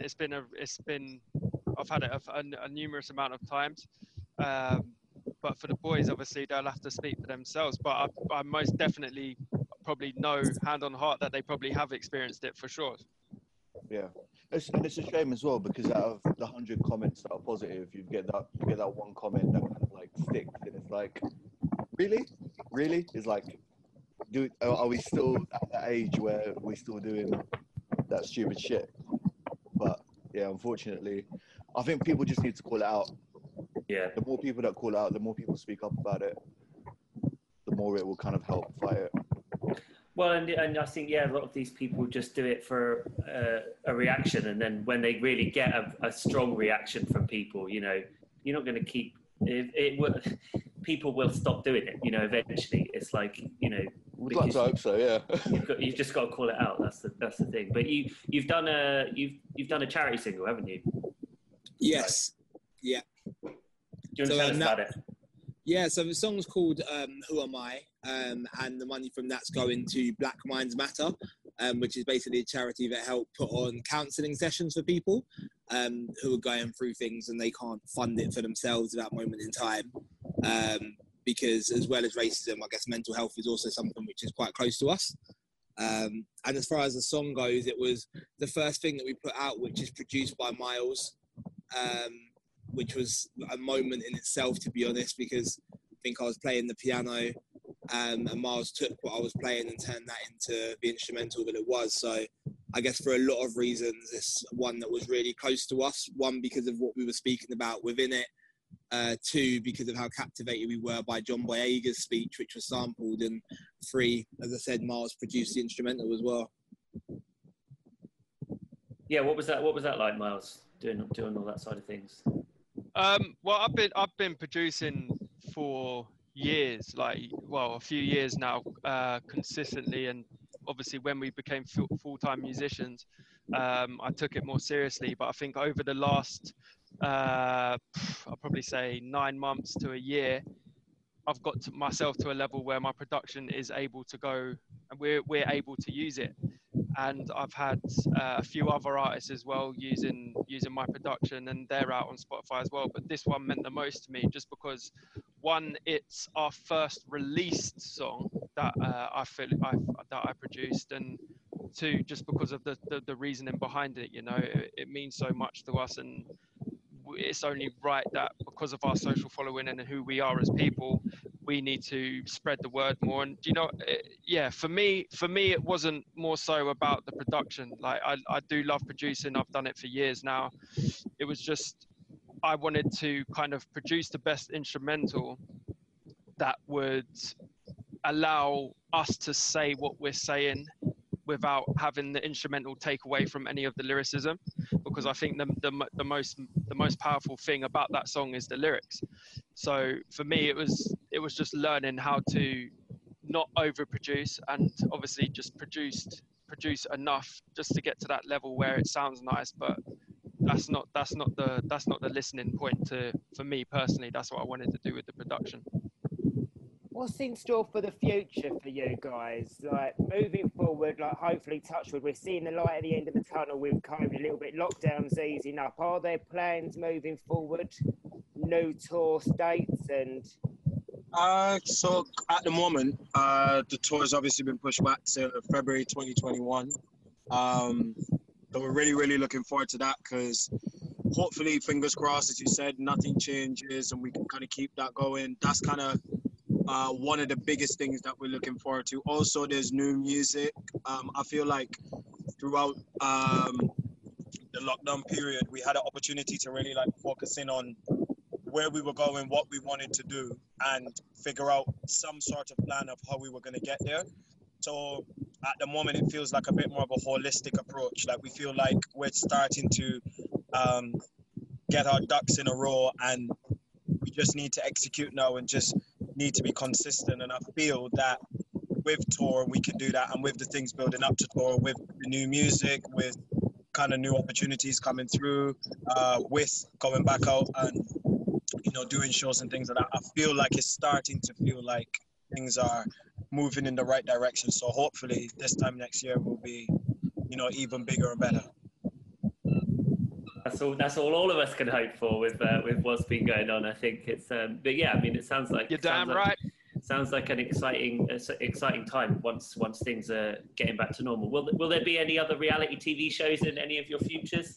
[SPEAKER 5] I've had it a numerous amount of times. But for the boys, obviously, they'll have to speak for themselves. But I most definitely probably know, hand on heart, that they probably have experienced it for sure.
[SPEAKER 8] Yeah, and it's a shame as well, because out of the 100 comments that are positive, you get that one comment that kind of like sticks, and it's like, really, it's like, are we still at that age where we're still doing that stupid shit? But yeah, unfortunately, I think people just need to call it out.
[SPEAKER 2] Yeah.
[SPEAKER 8] The more people that call out, the more people speak up about it, the more it will kind of help fight it.
[SPEAKER 2] Well, and I think, yeah, a lot of these people just do it for a reaction. And then when they really get a strong reaction from people, you know, you're not going to keep people will stop doing it, you know, eventually. It's like, you know,
[SPEAKER 8] we'd like to hope so, yeah.
[SPEAKER 2] you've just got to call it out. That's the thing. But you've done a charity single, haven't you?
[SPEAKER 6] Yes.
[SPEAKER 2] Right.
[SPEAKER 6] Yeah.
[SPEAKER 2] Do you want to tell us about it?
[SPEAKER 6] Yeah, so the song's called Who Am I? And the money from that's going to Black Minds Matter, which is basically a charity that help put on counselling sessions for people who are going through things and they can't fund it for themselves at that moment in time. Because as well as racism, I guess mental health is also something which is quite close to us. And as far as the song goes, it was the first thing that we put out, which is produced by Miles, which was a moment in itself, to be honest, because I think I was playing the piano and Miles took what I was playing and turned that into the instrumental that it was. So I guess for a lot of reasons, it's one that was really close to us. One, because of what we were speaking about within it. Two, because of how captivated we were by John Boyega's speech, which was sampled. And three, as I said, Miles produced the instrumental as well.
[SPEAKER 2] Yeah, what was that like, Miles, doing all that side of things?
[SPEAKER 5] Well, I've been producing for years, a few years now, consistently, and obviously when we became full-time musicians, I took it more seriously. But I think over the last, I'll probably say 9 months to a year, I've got myself to a level where my production is able to go, and we're able to use it. And I've had a few other artists as well using my production, and they're out on Spotify as well. But this one meant the most to me, just because, one, it's our first released song that I produced, and two, just because of the reasoning behind it. You know, it means so much to us, and it's only right that because of our social following and who we are as people, we need to spread the word more. And for me it wasn't more so about the production. Like I do love producing, I've done it for years now. It was just, I wanted to kind of produce the best instrumental that would allow us to say what we're saying without having the instrumental take away from any of the lyricism, because I think the most powerful thing about that song is the lyrics. So for me, it was just learning how to not overproduce, and obviously just produce enough just to get to that level where it sounds nice. But that's not the listening point for me personally. That's what I wanted to do with the production.
[SPEAKER 3] What's in store for the future for you guys? Like moving forward, like hopefully touchwood, we're seeing the light at the end of the tunnel with COVID a little bit. Lockdown's easing up. Are there plans moving forward? New tour dates and
[SPEAKER 7] So at the moment, the tour has obviously been pushed back to February 2021. So we're really looking forward to that because hopefully, fingers crossed, as you said, nothing changes and we can kind of keep that going. That's kind of one of the biggest things that we're looking forward to. Also, there's new music. I feel like throughout the lockdown period, we had an opportunity to really like focus in on where we were going, what we wanted to do, and figure out some sort of plan of how we were going to get there. So at the moment, it feels like a bit more of a holistic approach. Like we feel like we're starting to get our ducks in a row, and we just need to execute now and just need to be consistent. And I feel that with tour, we can do that. And with the things building up to tour, with the new music, with kind of new opportunities coming through, with going back out and, you know, doing shows and things like that, I feel like it's starting to feel like things are moving in the right direction. So hopefully this time next year will be, you know, even bigger and better.
[SPEAKER 2] That's all of us can hope for with what's been going on. I think it's but yeah, I mean, it sounds like
[SPEAKER 5] You're damn right.
[SPEAKER 2] Sounds like an exciting time once things are getting back to normal. Will there be any other reality TV shows in any of your futures?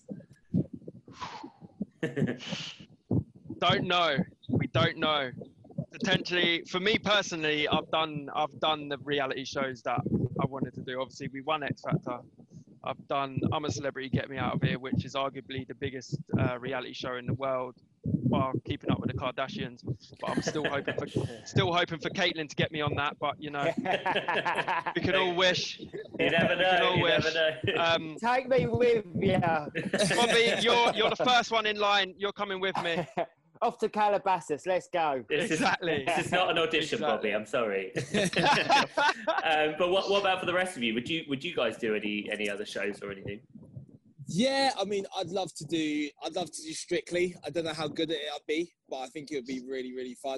[SPEAKER 5] Don't know. We don't know. Potentially, for me personally, I've done the reality shows that I wanted to do. Obviously, we won X Factor. I've done I'm a Celebrity, Get Me Out of Here, which is arguably the biggest reality show in the world, while keeping up with the Kardashians. But I'm still hoping for Caitlyn to get me on that. But you know, we can all wish.
[SPEAKER 2] You never know. Never know.
[SPEAKER 3] Take me with you.
[SPEAKER 5] Bobby, you're the first one in line. You're coming with me.
[SPEAKER 3] Off to Calabasas, let's go.
[SPEAKER 2] This is not an audition,
[SPEAKER 5] Exactly.
[SPEAKER 2] Bobby. I'm sorry. But what about for the rest of you? Would you guys do any other shows or anything?
[SPEAKER 6] Yeah, I mean, I'd love to do Strictly. I don't know how good it'll be, but I think it would be really fun.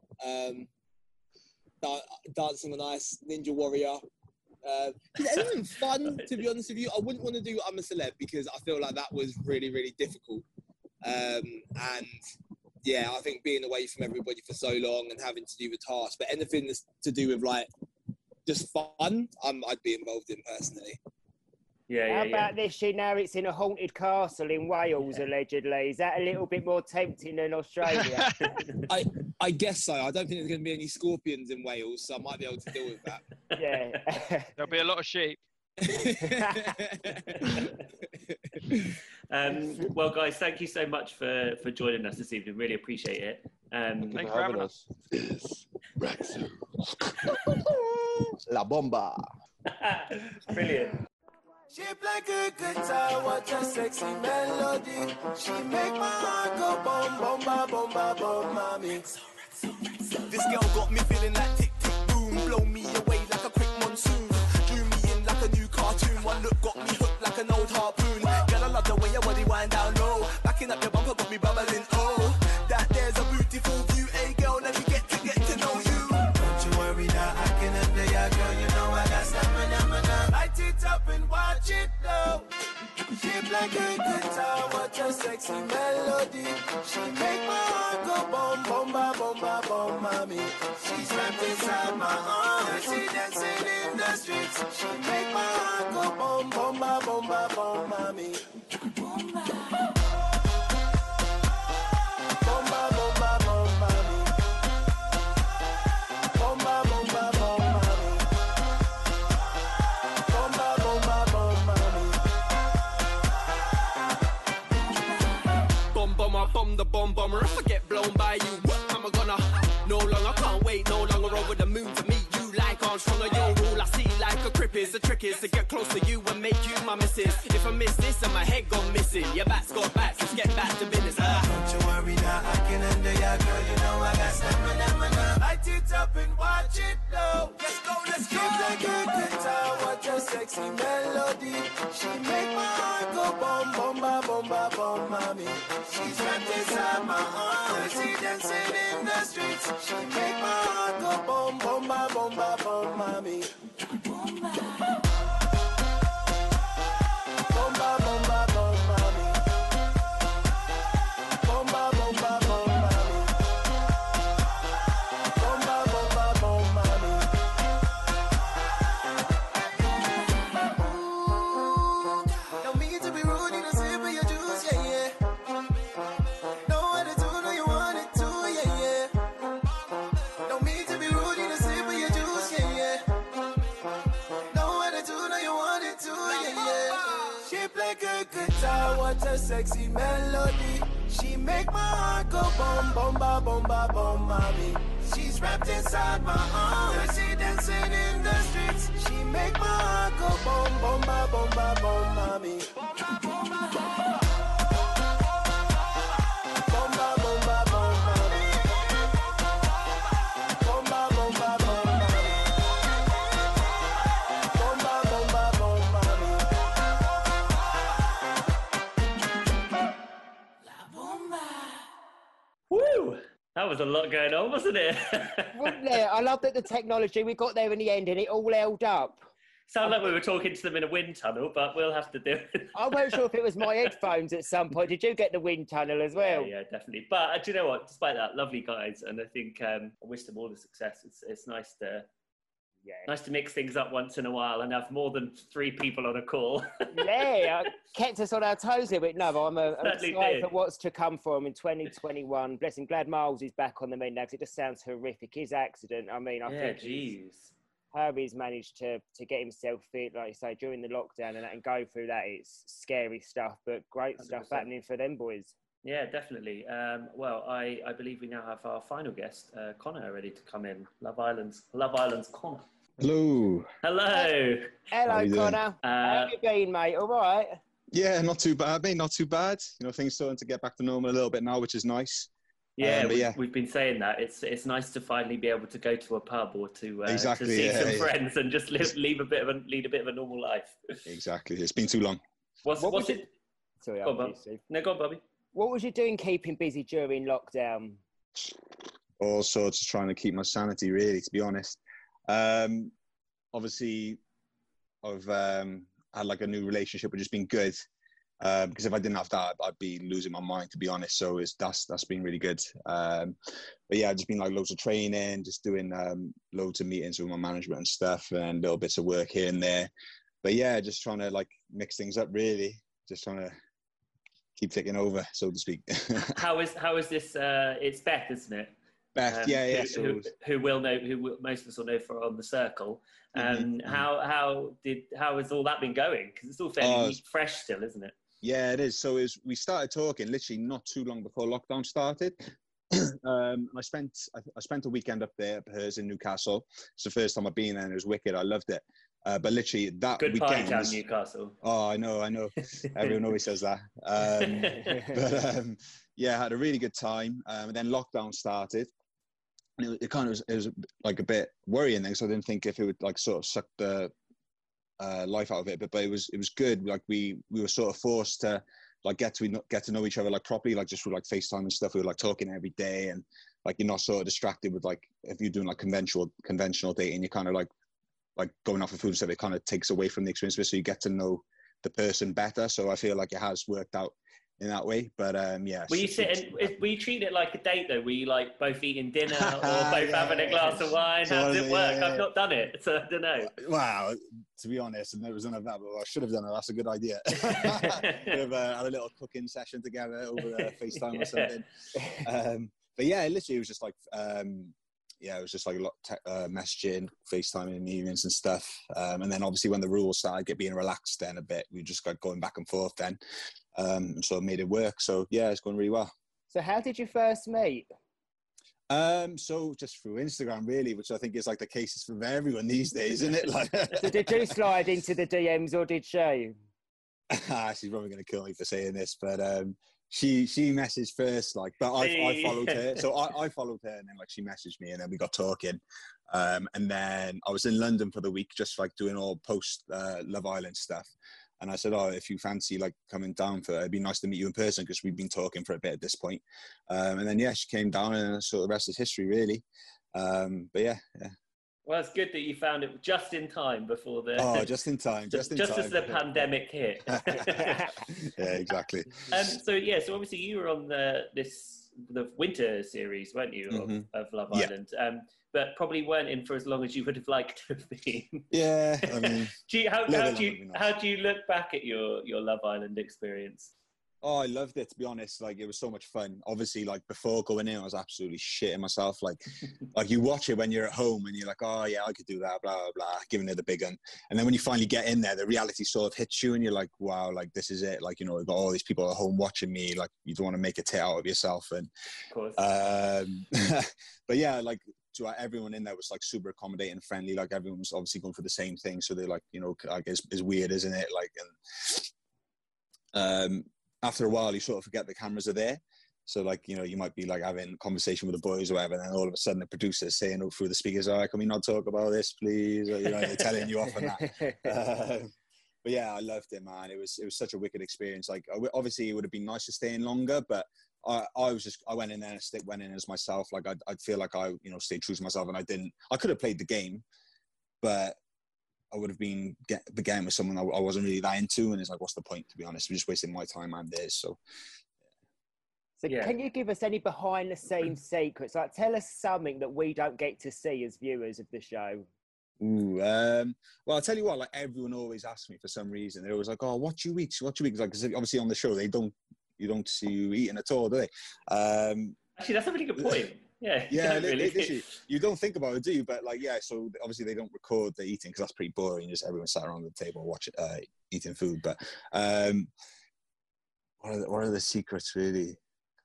[SPEAKER 6] Dancing on Ice, Ninja Warrior. Anything fun, to be honest with you. I wouldn't want to do I'm a Celeb because I feel like that was really difficult. And yeah, I think being away from everybody for so long and having to do the tasks, but anything that's to do with like just fun, I'd be involved in personally.
[SPEAKER 3] How about this year now it's in a haunted castle in Wales, allegedly? Is that a little bit more tempting than Australia?
[SPEAKER 6] I guess so. I don't think there's going to be any scorpions in Wales, so I might be able to deal with that.
[SPEAKER 3] Yeah.
[SPEAKER 5] There'll be a lot of sheep.
[SPEAKER 2] Well, guys, thank you so much for joining us this evening. Really appreciate it.
[SPEAKER 5] Thank you for having us.
[SPEAKER 8] La Bomba.
[SPEAKER 2] Brilliant.
[SPEAKER 9] Shape like a guitar, what a sexy melody. She make my heart go boom, bomba, bomba, boom, mommy.
[SPEAKER 10] This girl got me feeling like tick, tick, boom. Blow me away like a quick monsoon. Drew me in like a new cartoon. One look got me hooked like an old harpoon. Girl, I love the way your body wind down low. Backing up your bumper got me bubbling, oh. That there's a beautiful view, hey girl, let me get to know you.
[SPEAKER 9] Don't you worry now, I can under ya, girl. You know I got stamina. Light it up and watch it though. Shape like a guitar, what a sexy melody. She make my heart go boom, bomba, bomba, boom, mommy. She's wrapped inside my arms. She dancing in the streets. She make my heart go boom, bomba, bomba, boom, mommy. Bomba, bomba, boom, mommy. Bomba, bomba, boom, mommy. Bomba, bomba, boom, mommy.
[SPEAKER 10] Bomb the bomb bomber. If I get blown by you, what am I gonna? No longer, can't wait no longer over the moon to meet you like Armstrong or your rule. I see like a crip is. The trick is to get close to you and make you my missus. If I miss this and my head gone missing, your back's got backs, let's get back to business.
[SPEAKER 9] Don't you worry now, I can under ya, girl. You know I got stamina. Light it up and watch it though.
[SPEAKER 10] Let's go, let's go.
[SPEAKER 9] Shape like a guitar, what a sexy melody. She make my heart go boom, bomba, bomba, boom, mommy. She's wrapped inside my arms. She dancing in the streets. She make my heart heart go boom, boom, ba, boom, ba, boom, mommy. Boom, ba. Boom, ba, boom, ba, boom, mommy. Boom, ba, boom, ba, boom, mommy. Boom, ba, boom, ba, boom, mommy. Don't mean to be rude, you don't sip of your juice, yeah, yeah. Know what to do, know you want it too, yeah, yeah. Don't mean to be rude, you don't sip of your juice, yeah, yeah. Know what to do, know you want it too, yeah, yeah. She play good guitar, what a sexy melody. She make my heart go boom, boom, ba, boom, ba, boom, mommy. She's wrapped inside my arms, she dancing in the streets. She make my heart go boom, boom, ba, boom, ba, boom, mommy. Boom, ba, boom, ba, boom, ba, boom, mommy. Boom, ba, boom, ba, boom, mommy. Boom, ba, boom, ba, boom, mommy. La bomba.
[SPEAKER 2] Woo! That was a lot going on, wasn't it?
[SPEAKER 3] Wasn't there? I love that the technology, we got there in the end and it all held up.
[SPEAKER 2] Sound like we were talking to them in a wind tunnel, but we'll have to do it.
[SPEAKER 3] I wasn't sure if it was my headphones at some point. Did you get the wind tunnel as well?
[SPEAKER 2] Yeah, definitely. But do you know what? Despite that, lovely guys, and I think I wish them all the success. It's nice to mix things up once in a while and have more than 3 people on a call.
[SPEAKER 3] Yeah, kept us on our toes a bit. No, I'm
[SPEAKER 2] Certainly
[SPEAKER 3] excited
[SPEAKER 2] did.
[SPEAKER 3] for what's to come for him in 2021. Bless him. Glad Miles is back on the mend now because it just sounds horrific. His accident, I mean, I think Herbie's managed to get himself fit, like you say, during the lockdown and go through that. It's scary stuff, but great 100%. Stuff happening for them boys.
[SPEAKER 2] Yeah, definitely. Well, I believe we now have our final guest, Connor, ready to come in. Love Island's Connor.
[SPEAKER 11] Hello.
[SPEAKER 2] Hello.
[SPEAKER 3] Hello, Connor. How have you been, mate? All right?
[SPEAKER 11] Yeah, not too bad, mate. Not too bad. You know, things starting to get back to normal a little bit now, which is nice.
[SPEAKER 2] Yeah, we've been saying that. It's nice to finally be able to go to a pub or to see some friends and just lead a bit of a normal life.
[SPEAKER 11] Exactly. It's been too long.
[SPEAKER 2] What's it?
[SPEAKER 3] Sorry,
[SPEAKER 2] go on, no, go on, Bobby.
[SPEAKER 3] What was you doing keeping busy during lockdown?
[SPEAKER 11] All sorts of trying to keep my sanity, really, to be honest. Obviously, I've had like a new relationship, which has been good. Because if I didn't have that, I'd be losing my mind, to be honest. So that's been really good. But yeah, I've just been like loads of training, just doing loads of meetings with my management and stuff, and little bits of work here and there. But yeah, just trying to like mix things up, really. Just trying to keep ticking over, so to speak.
[SPEAKER 2] How is this? It's Beth, isn't it?
[SPEAKER 11] Beth, yeah.
[SPEAKER 2] Who most of us will know for On the Circle. How has all that been going? Because it's all fairly fresh still, isn't it?
[SPEAKER 11] Yeah, it is. So we started talking literally not too long before lockdown started. I spent a weekend up there at hers in Newcastle. It's the first time I've been there and it was wicked. I loved it. But literally that
[SPEAKER 2] good
[SPEAKER 11] weekend...
[SPEAKER 2] Good party town, Newcastle.
[SPEAKER 11] Oh, I know. Everyone always says that. Yeah, I had a really good time. And then lockdown started. And it was like a bit worrying then, so I didn't think if it would like sort of suck the life out of it, but it was good. Like we were sort of forced to like get to know each other like properly, like just through like FaceTime and stuff. We were like talking every day, and like you're not sort of distracted with like if you're doing like conventional dating, you're kind of like going off for food and stuff. It kind of takes away from the experience, so you get to know the person better. So I feel like it has worked out in that way. But yeah.
[SPEAKER 2] Were you treating it like a date though? Were you like both eating dinner or both having a glass of wine? How did it work? I've not done it, so I don't know.
[SPEAKER 11] Wow, to be honest, and there was none of that, but I should have done it. That's a good idea. Could have had a little cooking session together over FaceTime or something. But yeah, literally it was just like it was just like a lot messaging, FaceTiming in the evenings and stuff. And then obviously when the rules started being relaxed then a bit, we just got going back and forth then. So it made it work. So yeah, it's going really well.
[SPEAKER 3] So how did you first meet?
[SPEAKER 11] So just through Instagram really, which I think is like the case for everyone these days, isn't it? Like,
[SPEAKER 3] so did you slide into the DMs or did she?
[SPEAKER 11] She's probably going to kill me for saying this, but she messaged first, like, but I followed her. So I followed her, and then like she messaged me, and then we got talking. And then I was in London for the week, just like doing all post Love Island stuff. And I said, oh, if you fancy like coming down for it, it'd be nice to meet you in person because we've been talking for a bit at this point. And then yeah, she came down, and sort of the rest is history, really. But yeah.
[SPEAKER 2] Well, it's good that you found it just in time before the.
[SPEAKER 11] Oh, just in time. Just
[SPEAKER 2] as the pandemic hit.
[SPEAKER 11] Yeah, exactly.
[SPEAKER 2] So obviously you were on the winter series, weren't you, of Love Island? But probably weren't in for as long as you would have liked to have been.
[SPEAKER 11] Yeah, I mean.
[SPEAKER 2] How do you look back at your Love Island experience?
[SPEAKER 11] Oh, I loved it, to be honest. Like, it was so much fun. Obviously, like, before going in, I was absolutely shitting myself. Like you watch it when you're at home and you're like, oh, yeah, I could do that, blah, blah, blah, giving it the big one. And then when you finally get in there, the reality sort of hits you and you're like, wow, like, this is it. Like, you know, we've got all these people at home watching me. Like, you don't want to make a tit out of yourself. And,
[SPEAKER 2] of course.
[SPEAKER 11] But yeah, like, everyone in there was, like, super accommodating and friendly. Like, everyone was obviously going for the same thing. So they're like, you know, like, it's weird, isn't it? Like, and after a while, you sort of forget the cameras are there. So, like, you know, you might be, like, having a conversation with the boys or whatever, and then all of a sudden the producer's saying through the speakers, all right, can we not talk about this, please? Or, you know, they're telling you off on that. But, yeah, I loved it, man. It was such a wicked experience. Like, obviously, it would have been nice to stay in longer, but I went in there and went in as myself. Like, I'd feel like I, you know, stayed true to myself, and I could have played the game, but I would have been the game with someone I wasn't really that into, and it's like, what's the point, to be honest? We're just wasting my time and theirs. So
[SPEAKER 3] can you give us any behind the scenes secrets? Like, tell us something that we don't get to see as viewers of the show.
[SPEAKER 11] Ooh, well, I'll tell you what, like, everyone always asks me for some reason. They're always like, oh, what do you eat? Like, because obviously on the show, you don't see you eating at all, do they?
[SPEAKER 2] Actually, that's a really good point. Yeah,
[SPEAKER 11] literally, you don't think about it, do you? But, like, yeah, so obviously they don't record the eating because that's pretty boring. Just everyone sat around the table watching, eating food. But what are the secrets, really?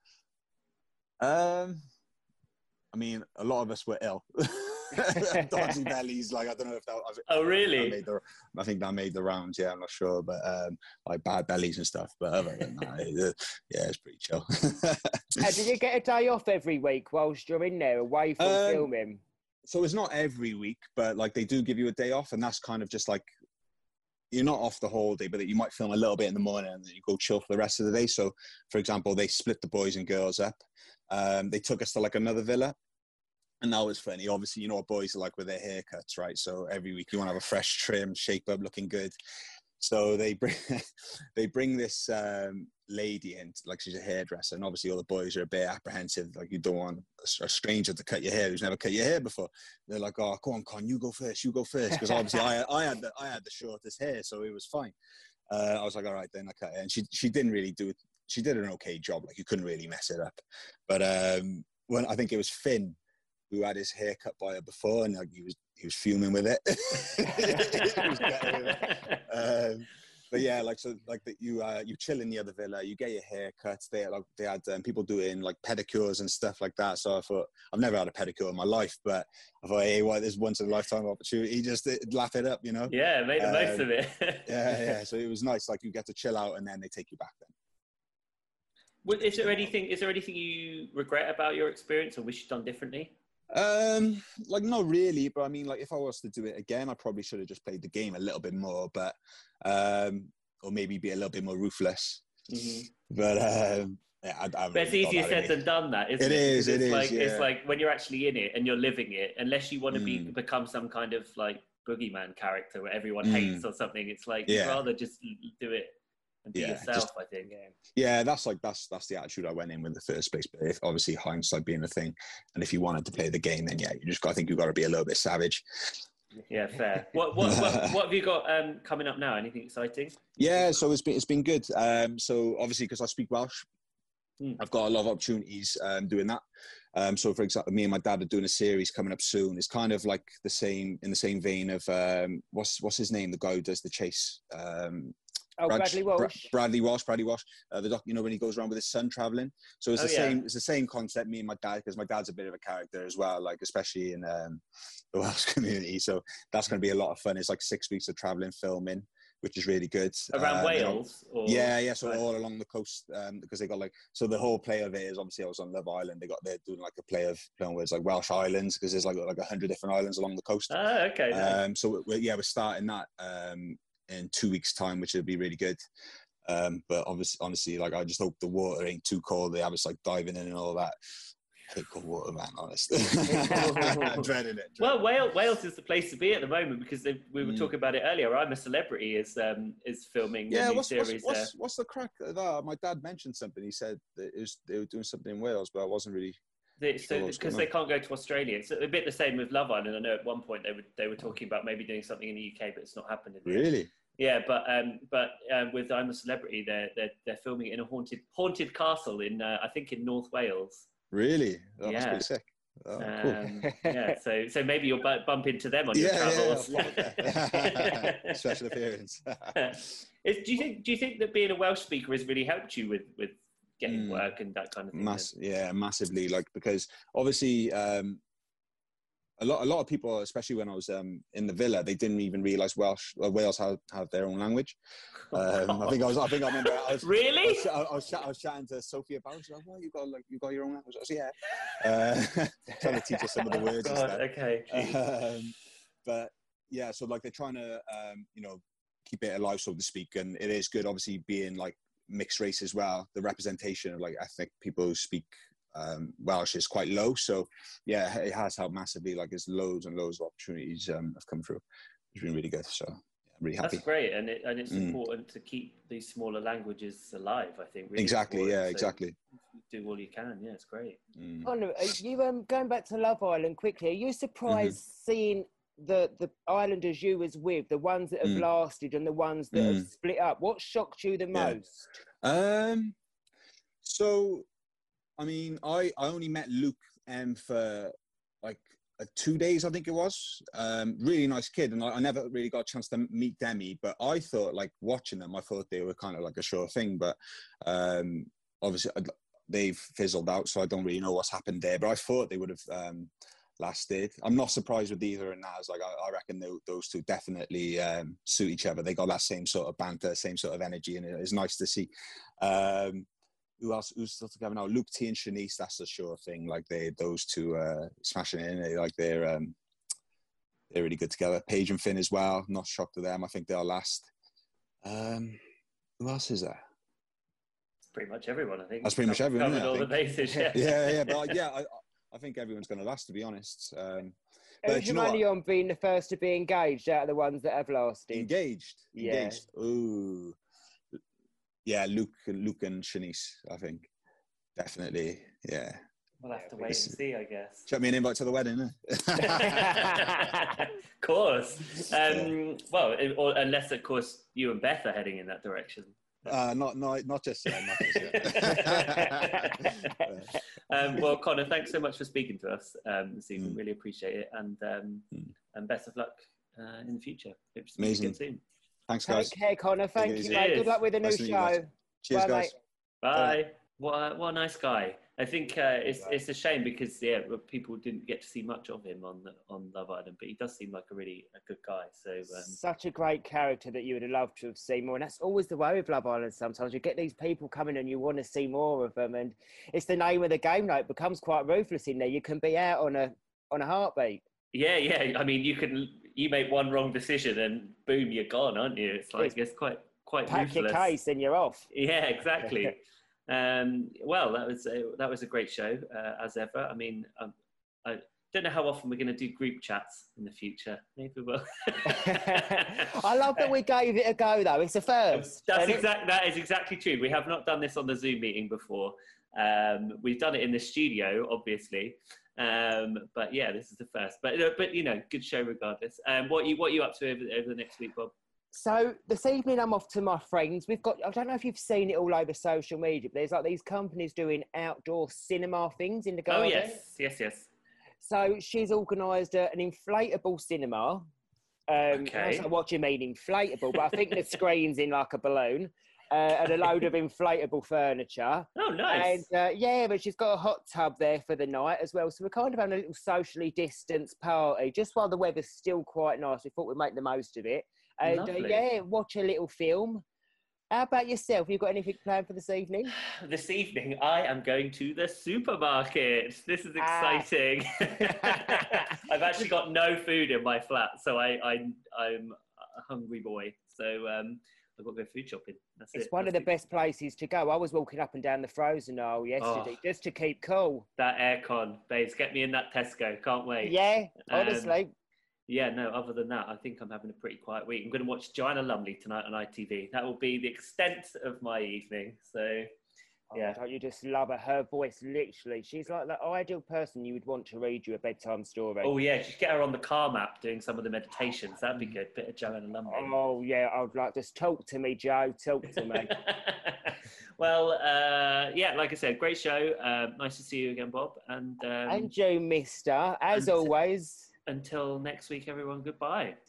[SPEAKER 11] I mean, a lot of us were ill. Dodgy bellies, like, I don't know if that.
[SPEAKER 2] Oh, really?
[SPEAKER 11] I think that made the rounds. Yeah, I'm not sure, but like bad bellies and stuff. But other than that, yeah, it's pretty chill.
[SPEAKER 3] Did you get a day off every week whilst you're in there, away from filming?
[SPEAKER 11] So it's not every week, but, like, they do give you a day off, and that's kind of just like, you're not off the whole day, but you might film a little bit in the morning and then you go chill for the rest of the day. So, for example, they split the boys and girls up. They took us to, like, another villa. And that was funny. Obviously, you know what boys are like with their haircuts, right? So every week you want to have a fresh trim, shape up, looking good. So they bring this lady in, like, she's a hairdresser, and obviously all the boys are a bit apprehensive. Like, you don't want a stranger to cut your hair who's never cut your hair before. They're like, oh, go on, Con, you go first, because obviously I had the shortest hair, so it was fine. I was like, all right, then I cut it, and she didn't really do it. She did an okay job. Like, you couldn't really mess it up. But when I think it was Finn who had his hair cut by her before, and, like, he was fuming with it. He was better with it. But yeah, like, so, like, you chill in the other villa, you get your hair cut. They had people doing, like, pedicures and stuff like that. So I thought, I've never had a pedicure in my life, but I thought, hey, what, this once in a lifetime opportunity, just laugh it up, you know?
[SPEAKER 2] Yeah, make the most of it.
[SPEAKER 11] yeah. So it was nice. Like, you get to chill out, and then they take you back then.
[SPEAKER 2] Well, is there anything you regret about your experience or wish you'd done differently?
[SPEAKER 11] Like, not really, but I mean, like, if I was to do it again, I probably should have just played the game a little bit more, but or maybe be a little bit more ruthless.
[SPEAKER 2] Mm-hmm.
[SPEAKER 11] But yeah,
[SPEAKER 2] but it's easier said than done, that, isn't it?
[SPEAKER 11] It's
[SPEAKER 2] like when you're actually in it and you're living it, unless you want to become some kind of, like, boogeyman character where everyone hates or something, it's like, you'd rather just do it and be yourself, I think.
[SPEAKER 11] Yeah, that's the attitude I went in with the first place. But if, obviously, hindsight being a thing, and if you wanted to play the game, then yeah, I think you've got to be a little bit savage.
[SPEAKER 2] Yeah, fair. What have you got coming up now? Anything exciting?
[SPEAKER 11] Yeah, so it's been good. So obviously, because I speak Welsh, I've got a lot of opportunities doing that. So, for example, me and my dad are doing a series coming up soon. It's kind of like in the same vein of what's his name? The guy who does The Chase.
[SPEAKER 3] Bradley Walsh.
[SPEAKER 11] Bradley Walsh. The doc, you know, when he goes around with his son traveling. So it's It's the same concept. Me and my dad, because my dad's a bit of a character as well, like, especially in the Welsh community. So that's going to be a lot of fun. It's like 6 weeks of traveling, filming, which is really good.
[SPEAKER 2] Around Wales?
[SPEAKER 11] Yeah. So all along the coast, because they got, like, so the whole play of it is, obviously, I was on Love Island. They're doing, like, a play of playing with, like, Welsh islands, because there's like 100 different islands along the coast.
[SPEAKER 2] Oh, okay.
[SPEAKER 11] So we're starting that in 2 weeks' time, which would be really good. But honestly, like, I just hope the water ain't too cold. They have us, like, diving in and all that. hate cold water, man. Honestly, I'm dreading it.
[SPEAKER 2] Well, Wales is the place to be at the moment because we were talking about it earlier. I'm a Celebrity is filming a new series.
[SPEAKER 11] What's the crack? My dad mentioned something. He said that they were doing something in Wales, but I wasn't really.
[SPEAKER 2] Because they can't go to Australia. It's a bit the same with Love Island. I know at one point they were talking about maybe doing something in the UK, but it's not happened.
[SPEAKER 11] Really?
[SPEAKER 2] Yeah, but with I'm a Celebrity, they're filming it in a haunted castle in I think in North Wales.
[SPEAKER 11] Really? Oh, that's pretty sick. Oh, cool.
[SPEAKER 2] Yeah, so maybe you'll bump into them on your travels.
[SPEAKER 11] Yeah. Special appearance.
[SPEAKER 2] Do you think that being a Welsh speaker has really helped you with getting work and that kind of thing?
[SPEAKER 11] Yeah, massively. Like, because obviously a lot of people, especially when I was in the villa, they didn't even realise Wales have their own language. I remember.
[SPEAKER 2] Really?
[SPEAKER 11] I was chatting to Sophie about it. She's like, "Well, you got your own language." I was yeah. Trying to teach us some of the words.
[SPEAKER 2] God, and stuff. Okay.
[SPEAKER 11] But yeah, so like they're trying to keep it alive, so to speak, and it is good. Obviously, being like mixed race as well, the representation of like ethnic people who speak Welsh is quite low, so yeah, it has helped massively. Like there's loads and loads of opportunities have come through. It's been really good, so yeah, I'm really happy.
[SPEAKER 2] That's great, and it's important to keep these smaller languages alive, I think. Really
[SPEAKER 11] exactly,
[SPEAKER 2] important.
[SPEAKER 11] yeah,
[SPEAKER 2] So
[SPEAKER 11] exactly.
[SPEAKER 2] Do all you can, yeah, it's great.
[SPEAKER 3] Connor, you going back to Love Island quickly, are you surprised seeing the islanders you was with, the ones that have lasted and the ones that have split up? What shocked you the most?
[SPEAKER 11] So I mean, I only met Luke for like 2 days, I think it was. Really nice kid, and I never really got a chance to meet Demi, but I thought, like, watching them, I thought they were kind of like a sure thing, but obviously they've fizzled out, so I don't really know what's happened there, but I thought they would have lasted. I'm not surprised with either and Naz. Like, I reckon those two definitely suit each other. They got that same sort of banter, same sort of energy, and it's nice to see. Who's still together now? Luke T and Shanice, that's a sure thing. Like those two smashing it in. They're really good together. Paige and Finn as well. Not shocked to them. I think they'll last. Who else is there?
[SPEAKER 2] It's pretty much everyone, I think.
[SPEAKER 11] That's pretty much everyone.
[SPEAKER 2] Covered all the bases. Yeah.
[SPEAKER 11] yeah. But I think everyone's going to last, to be honest.
[SPEAKER 3] Who's your money on being the first to be engaged out of the ones that have lasted?
[SPEAKER 11] Engaged.
[SPEAKER 3] Yeah.
[SPEAKER 11] Ooh. Yeah, Luke and Shanice, I think. Definitely, yeah.
[SPEAKER 2] We'll have to wait and see, I guess.
[SPEAKER 11] Chuck me an invite to the wedding,
[SPEAKER 2] Of course. Well, unless, of course, you and Beth are heading in that direction.
[SPEAKER 11] Not just yet.
[SPEAKER 2] Well, Connor, thanks so much for speaking to us this evening. Really appreciate it. And best of luck in the future. Hope to speak again soon.
[SPEAKER 11] Thanks, guys.
[SPEAKER 3] Take care, Connor. Thank you, mate. Good luck with the new show.
[SPEAKER 11] Cheers,
[SPEAKER 3] bye,
[SPEAKER 11] guys.
[SPEAKER 3] Mate.
[SPEAKER 2] Bye. What a nice guy. I think it's a shame because people didn't get to see much of him on Love Island, but he does seem like a good guy. So
[SPEAKER 3] such a great character that you would have loved to have seen more, and that's always the way with Love Island. Sometimes you get these people coming and you want to see more of them, and it's the name of the game. Now it becomes quite ruthless in there. You can be out on a heartbeat.
[SPEAKER 2] Yeah. I mean, you make one wrong decision and boom, you're gone, aren't you? It's like it's quite
[SPEAKER 3] pack
[SPEAKER 2] ruthless.
[SPEAKER 3] your case and you're off.
[SPEAKER 2] Yeah, exactly. Well, that was a great show as ever. I mean, I don't know how often we're going to do group chats in the future. Maybe we'll.
[SPEAKER 3] I love that we gave it a go, though. It's a first.
[SPEAKER 2] That is exactly true. We have not done this on the Zoom meeting before. We've done it in the studio, obviously. But yeah, this is the first. But good show regardless. What are you up to over the next week, Bob?
[SPEAKER 3] So this evening I'm off to my friends. I don't know if you've seen it all over social media, but there's like these companies doing outdoor cinema things in the garden.
[SPEAKER 2] Oh, yes.
[SPEAKER 3] So she's organised an inflatable cinema.
[SPEAKER 2] Okay.
[SPEAKER 3] I was like, what do you mean inflatable? But I think the screen's in like a balloon. And a load of inflatable furniture.
[SPEAKER 2] Oh, nice.
[SPEAKER 3] And but she's got a hot tub there for the night as well. So we're kind of having a little socially distanced party, just while the weather's still quite nice. We thought we'd make the most of it. And watch a little film. How about yourself? You got anything planned for this evening?
[SPEAKER 2] This evening, I am going to the supermarket. This is exciting. I've actually got no food in my flat, so I'm a hungry boy. So I've got to go food shopping. That's
[SPEAKER 3] It's
[SPEAKER 2] it.
[SPEAKER 3] one of the best places to go. I was walking up and down the Frozen Aisle yesterday just to keep cool.
[SPEAKER 2] That aircon, babes, get me in that Tesco. Can't wait.
[SPEAKER 3] Yeah, honestly.
[SPEAKER 2] Yeah, no, other than that, I think I'm having a pretty quiet week. I'm going to watch Joanna Lumley tonight on ITV. That will be the extent of my evening. So, yeah.
[SPEAKER 3] Don't you just love her? Her voice, literally. She's like the ideal person you would want to read you a bedtime story.
[SPEAKER 2] Oh, yeah, just get her on the Calm app doing some of the meditations. That'd be good. Bit of Joanna Lumley.
[SPEAKER 3] Oh, yeah, I would like, just talk to me, Joe. Talk to me.
[SPEAKER 2] Well, yeah, like I said, great show. Nice to see you again, Bob. And
[SPEAKER 3] you, mister, as always.
[SPEAKER 2] Until next week, everyone, goodbye.